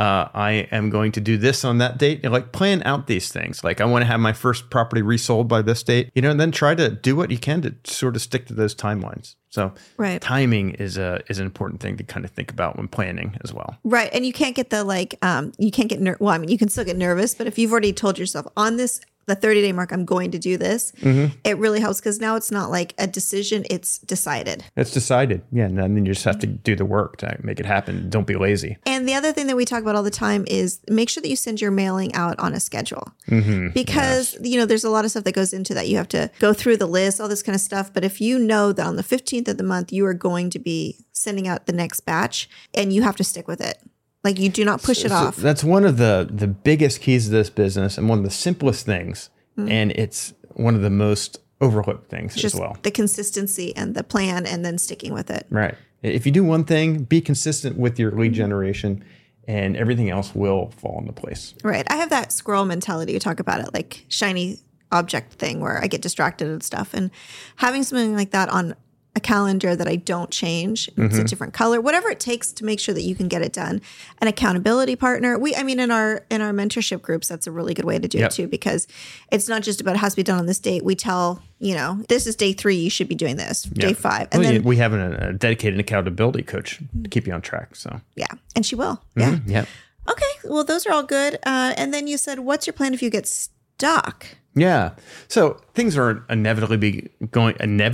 I am going to do this on that date. Like plan out these things. Like I want to have my first property resold by this date, and then try to do what you can to sort of stick to those timelines. So timing is an important thing to kind of think about when planning as well. Right. And you can't get you can't get, you can still get nervous, but if you've already told yourself on the 30-day mark, I'm going to do this, it really helps because now it's not like a decision, it's decided. It's decided. Yeah. And then you just have to do the work to make it happen. Don't be lazy. And the other thing that we talk about all the time is make sure that you send your mailing out on a schedule because, there's a lot of stuff that goes into that. You have to go through the list, all this kind of stuff. But if you know that on the 15th of the month, you are going to be sending out the next batch and you have to stick with it. Like you do not push it off. That's one of the biggest keys to this business and one of the simplest things. And it's one of the most overlooked things just as well. The consistency and the plan and then sticking with it. Right. If you do one thing, be consistent with your lead generation and everything else will fall into place. Right. I have that squirrel mentality. You talk about it like shiny object thing where I get distracted and stuff. And having something like that on a calendar that I don't change. It's a different color, whatever it takes to make sure that you can get it done. An accountability partner. In our mentorship groups, that's a really good way to do it too, because it's not just about it has to be done on this date. We tell, this is day 3, you should be doing this, day 5. And then we have a dedicated accountability coach to keep you on track. So yeah. And she will. Yeah. Yeah. Okay. Well, those are all good. And then you said, what's your plan if you get stuck? Yeah. So things are inevitably going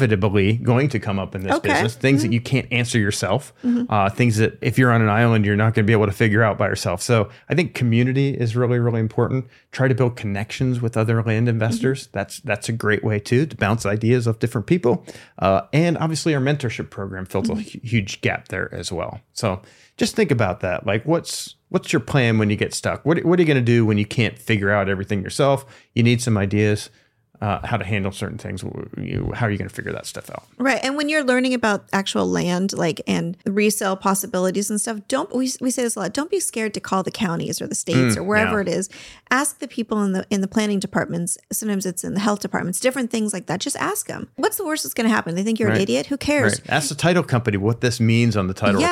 to come up in this business. Things that you can't answer yourself. Things that if you're on an island, you're not going to be able to figure out by yourself. So I think community is really, really important. Try to build connections with other land investors. That's a great way to bounce ideas off different people. And obviously our mentorship program fills a huge gap there as well. So just think about that. Like what's your plan when you get stuck? What are you going to do when you can't figure out everything yourself? You need some ideas how to handle certain things. How are you going to figure that stuff out? Right. And when you're learning about actual land, and resale possibilities and stuff, we say this a lot. Don't be scared to call the counties or the states or wherever it is. Ask the people in the planning departments. Sometimes it's in the health departments, different things like that. Just ask them. What's the worst that's going to happen? They think you're an idiot. Who cares? Right. Ask the title company what this means on the title report.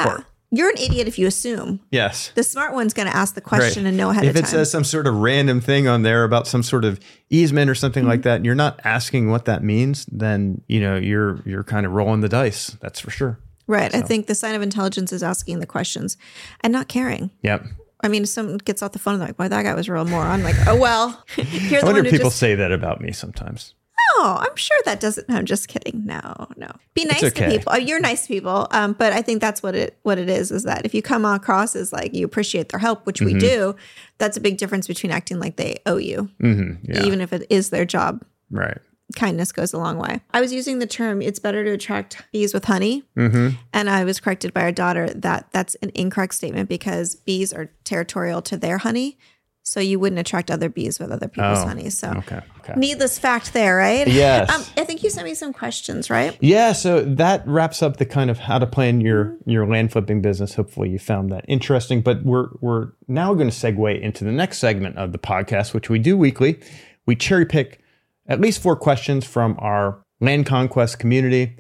You're an idiot if you assume. Yes. The smart one's going to ask the question and know ahead of time. If it says some sort of random thing on there about some sort of easement or something like that, and you're not asking what that means, then, you're kind of rolling the dice. That's for sure. Right. So. I think the sign of intelligence is asking the questions and not caring. Yep. I mean, if someone gets off the phone and they're like, well, that guy was a real moron. I'm like, oh, well. I wonder if people say that about me sometimes. Oh, I'm sure that doesn't. No, I'm just kidding. No. Be nice to people. You're nice to people. But I think that's what it is that if you come across as like you appreciate their help, which we do, that's a big difference between acting like they owe you, even if it is their job. Right. Kindness goes a long way. I was using the term, it's better to attract bees with honey. And I was corrected by our daughter that that's an incorrect statement because bees are territorial to their honey. So you wouldn't attract other bees with other people's honey. So okay. Needless fact there, right? Yes. I think you sent me some questions, right? Yeah. So that wraps up the kind of how to plan your land flipping business. Hopefully you found that interesting. But we're now going to segue into the next segment of the podcast, which we do weekly. We cherry pick at least 4 questions from our land conquest community,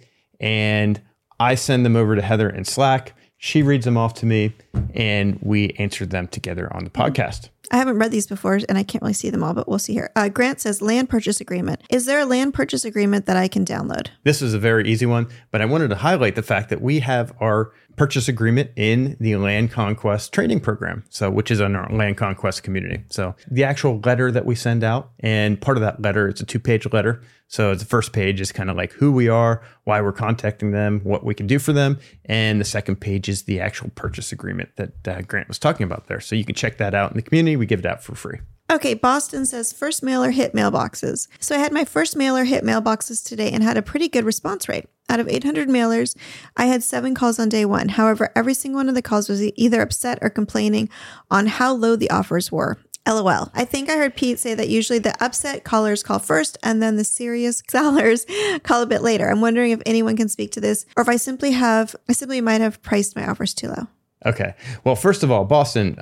and I send them over to Heather in Slack. She reads them off to me, and we answer them together on the podcast. I haven't read these before, and I can't really see them all, but we'll see here. Grant says, land purchase agreement. Is there a land purchase agreement that I can download? This is a very easy one, but I wanted to highlight the fact that we have our purchase agreement in the Land Conquest training program, which is in our Land Conquest community. So the actual letter that we send out, and part of that letter, it's a 2-page letter. So the first page is kind of like who we are, why we're contacting them, what we can do for them. And the second page is the actual purchase agreement that Grant was talking about there. So you can check that out in the community. We give it out for free. Okay, Boston says first mailer hit mailboxes. So I had my first mailer hit mailboxes today and had a pretty good response rate. Out of 800 mailers, I had 7 calls on day 1. However, every single one of the calls was either upset or complaining on how low the offers were. LOL. I think I heard Pete say that usually the upset callers call first and then the serious sellers call a bit later. I'm wondering if anyone can speak to this or if I simply might have priced my offers too low. Okay. Well, first of all, Boston,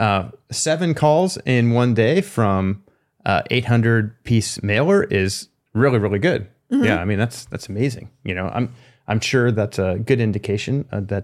7 calls in one day from 800 piece mailer is really, really good. Mm-hmm. Yeah. I mean, that's amazing. I'm sure that's a good indication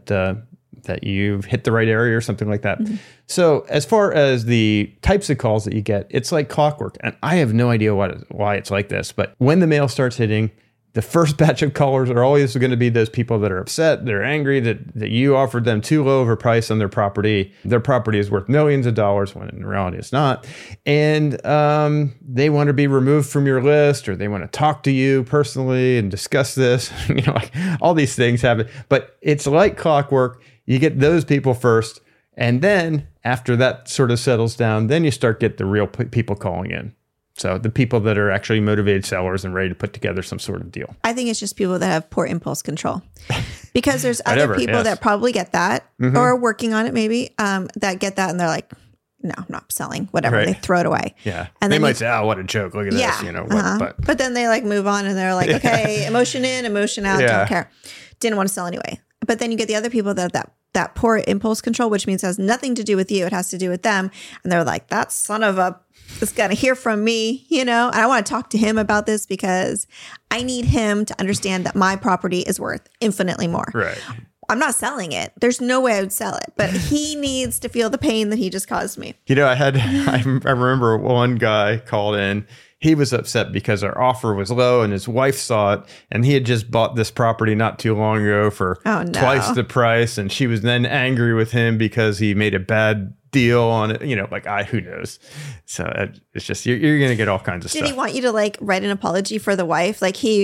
that you've hit the right area or something like that. Mm-hmm. So as far as the types of calls that you get, it's like clockwork. And I have no idea why it's like this, but when the mail starts hitting, the first batch of callers are always going to be those people that are upset. They're angry that you offered them too low of a price on their property. Their property is worth millions of dollars when in reality it's not. And they want to be removed from your list, or they want to talk to you personally and discuss this. Like all these things happen. But it's like clockwork. You get those people first. And then after that sort of settles down, then you start get the real people calling in. So the people that are actually motivated sellers and ready to put together some sort of deal. I think it's just people that have poor impulse control, because there's other people that probably get that or are working on it maybe that get that and they're like, no, I'm not selling, whatever. Right. They throw it away. Yeah. And they might say, oh, what a joke. Look at this. But then they like move on and they're like, okay, emotion in, emotion out. Don't care. Didn't want to sell anyway. But then you get the other people that poor impulse control, which means it has nothing to do with you. It has to do with them. And they're like, that son of a is going to hear from me, and I want to talk to him about this because I need him to understand that my property is worth infinitely more. Right. I'm not selling it. There's no way I would sell it, but he needs to feel the pain that he just caused me. I remember one guy called in. He was upset because our offer was low and his wife saw it, and he had just bought this property not too long ago for twice the price. And she was then angry with him because he made a bad deal on it, who knows? So it's just, you're going to get all kinds of stuff. Did he want you to write an apology for the wife?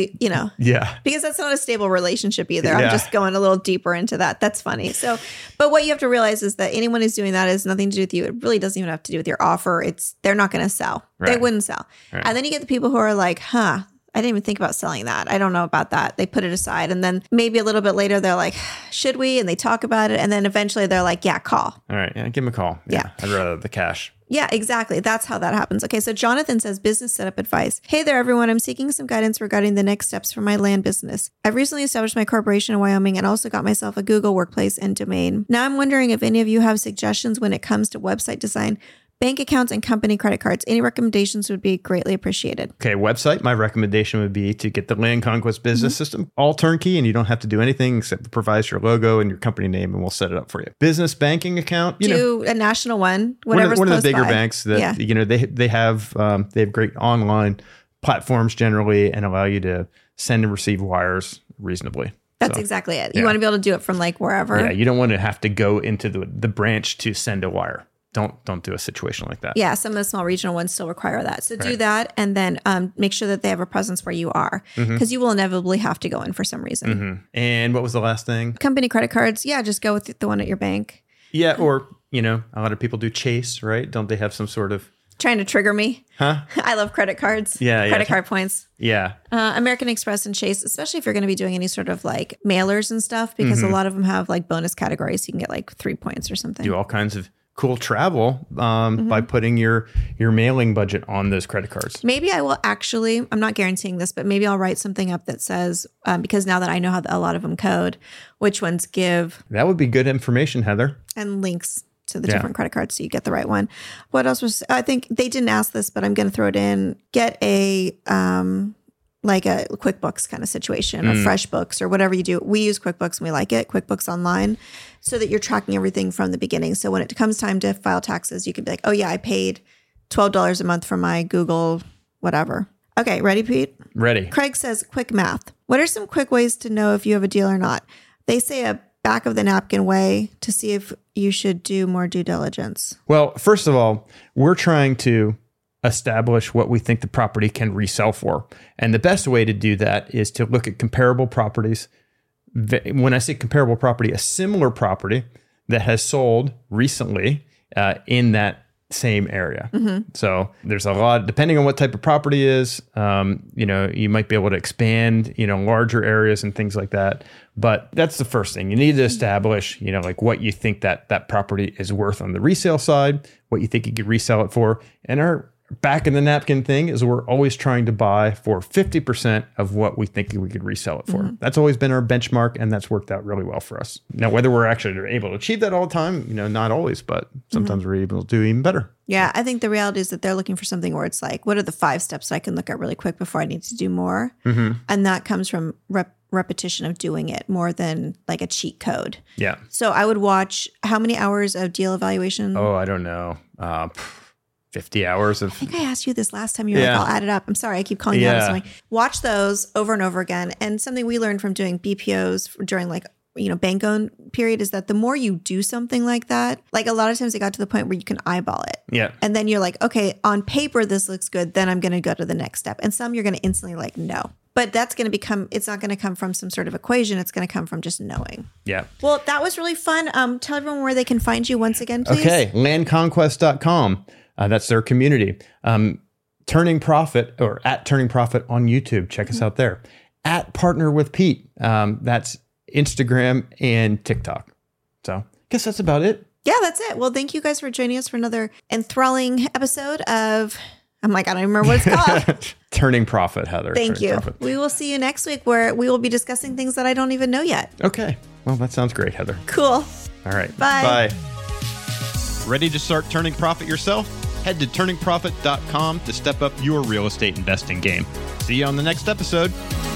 Yeah. Because that's not a stable relationship either. I'm just going a little deeper into that. That's funny. So, but what you have to realize is that anyone who's doing that has nothing to do with you. It really doesn't even have to do with your offer. They're not going to sell. Right. They wouldn't sell. Right. And then you get the people who are like, I didn't even think about selling that. I don't know about that. They put it aside. And then maybe a little bit later, they're like, should we? And they talk about it. And then eventually they're like, yeah, call. All right. Yeah, give him a call. Yeah. I'd rather the cash. Yeah, exactly. That's how that happens. Okay. So Jonathan says business setup advice. Hey there, everyone. I'm seeking some guidance regarding the next steps for my land business. I've recently established my corporation in Wyoming and also got myself a Google workplace and domain. Now I'm wondering if any of you have suggestions when it comes to website design, bank accounts and company credit cards. Any recommendations would be greatly appreciated. Okay, website. My recommendation would be to get the Land Conquest Business System, all turnkey, and you don't have to do anything except provide your logo and your company name, and we'll set it up for you. Business banking account. Do a national one. Whatever's one of the bigger by. banks that they have great online platforms generally and allow you to send and receive wires reasonably. That's exactly it. You want to be able to do it from like wherever. Yeah, you don't want to have to go into the branch to send a wire. Don't do a situation like that. Yeah, some of the small regional ones still require that. So do that, and then make sure that they have a presence where you are, because you will inevitably have to go in for some reason. And what was the last thing? Company credit cards. Yeah, just go with the one at your bank. Yeah, or a lot of people do Chase, right? Don't they have some sort of trying to trigger me? Huh? I love credit cards. Credit card points. Yeah. American Express and Chase, especially if you're going to be doing any sort of like mailers and stuff, because a lot of them have like bonus categories. You can get like 3 points or something. Do all kinds of cool travel by putting your mailing budget on those credit cards. Maybe I will actually, I'm not guaranteeing this, but maybe I'll write something up that says, because now that I know how a lot of them code, which ones give. That would be good information, Heather. And links to the different credit cards so you get the right one. What else was, I think they didn't ask this, but I'm going to throw it in. Get a, like a QuickBooks kind of situation or FreshBooks or whatever you do. We use QuickBooks and we like it, QuickBooks Online, so that you're tracking everything from the beginning. So when it comes time to file taxes, you can be like, oh yeah, I paid $12 a month for my Google whatever. Okay, ready, Pete? Ready. Craig says, quick math. What are some quick ways to know if you have a deal or not? They say a back of the napkin way to see if you should do more due diligence. Well, first of all, we're trying to establish what we think the property can resell for. And the best way to do that is to look at comparable properties. When I say comparable property, a similar property that has sold recently in that same area. So there's a lot, depending on what type of property is, you might be able to expand, larger areas and things like that. But that's the first thing. You need to establish, like what you think that property is worth on the resale side, what you think you could resell it for. And our back in the napkin thing is we're always trying to buy for 50% of what we think we could resell it for. That's always been our benchmark, and that's worked out really well for us. Now, whether we're actually able to achieve that all the time, not always, but sometimes we're able to do even better. Yeah, I think the reality is that they're looking for something where it's like, what are the 5 steps I can look at really quick before I need to do more? And that comes from repetition of doing it more than like a cheat code. Yeah. So I would watch how many hours of deal evaluation? Oh, I don't know. 50 hours of. I think I asked you this last time. You were like, I'll add it up. I'm sorry. I keep calling you out on something. Watch those over and over again. And something we learned from doing BPOs during bank owned period is that the more you do something like that, like a lot of times it got to the point where you can eyeball it. Yeah. And then you're like, okay, on paper, this looks good. Then I'm going to go to the next step. And some you're going to instantly like, no. But that's going to it's not going to come from some sort of equation. It's going to come from just knowing. Yeah. Well, that was really fun. Tell everyone where they can find you once again, please. Okay. Landconquest.com. That's their community. Turning Profit or at Turning Profit on YouTube. Check us out there. At Partner with Pete. That's Instagram and TikTok. So I guess that's about it. Yeah, that's it. Well, thank you guys for joining us for another enthralling episode of, oh my God, I don't remember what it's called. Turning Profit, Heather. Thank you. Profit. We will see you next week where we will be discussing things that I don't even know yet. Okay. Well, that sounds great, Heather. Cool. All right. Bye. Bye. Ready to start turning profit yourself? Head to turningprofit.com to step up your real estate investing game. See you on the next episode.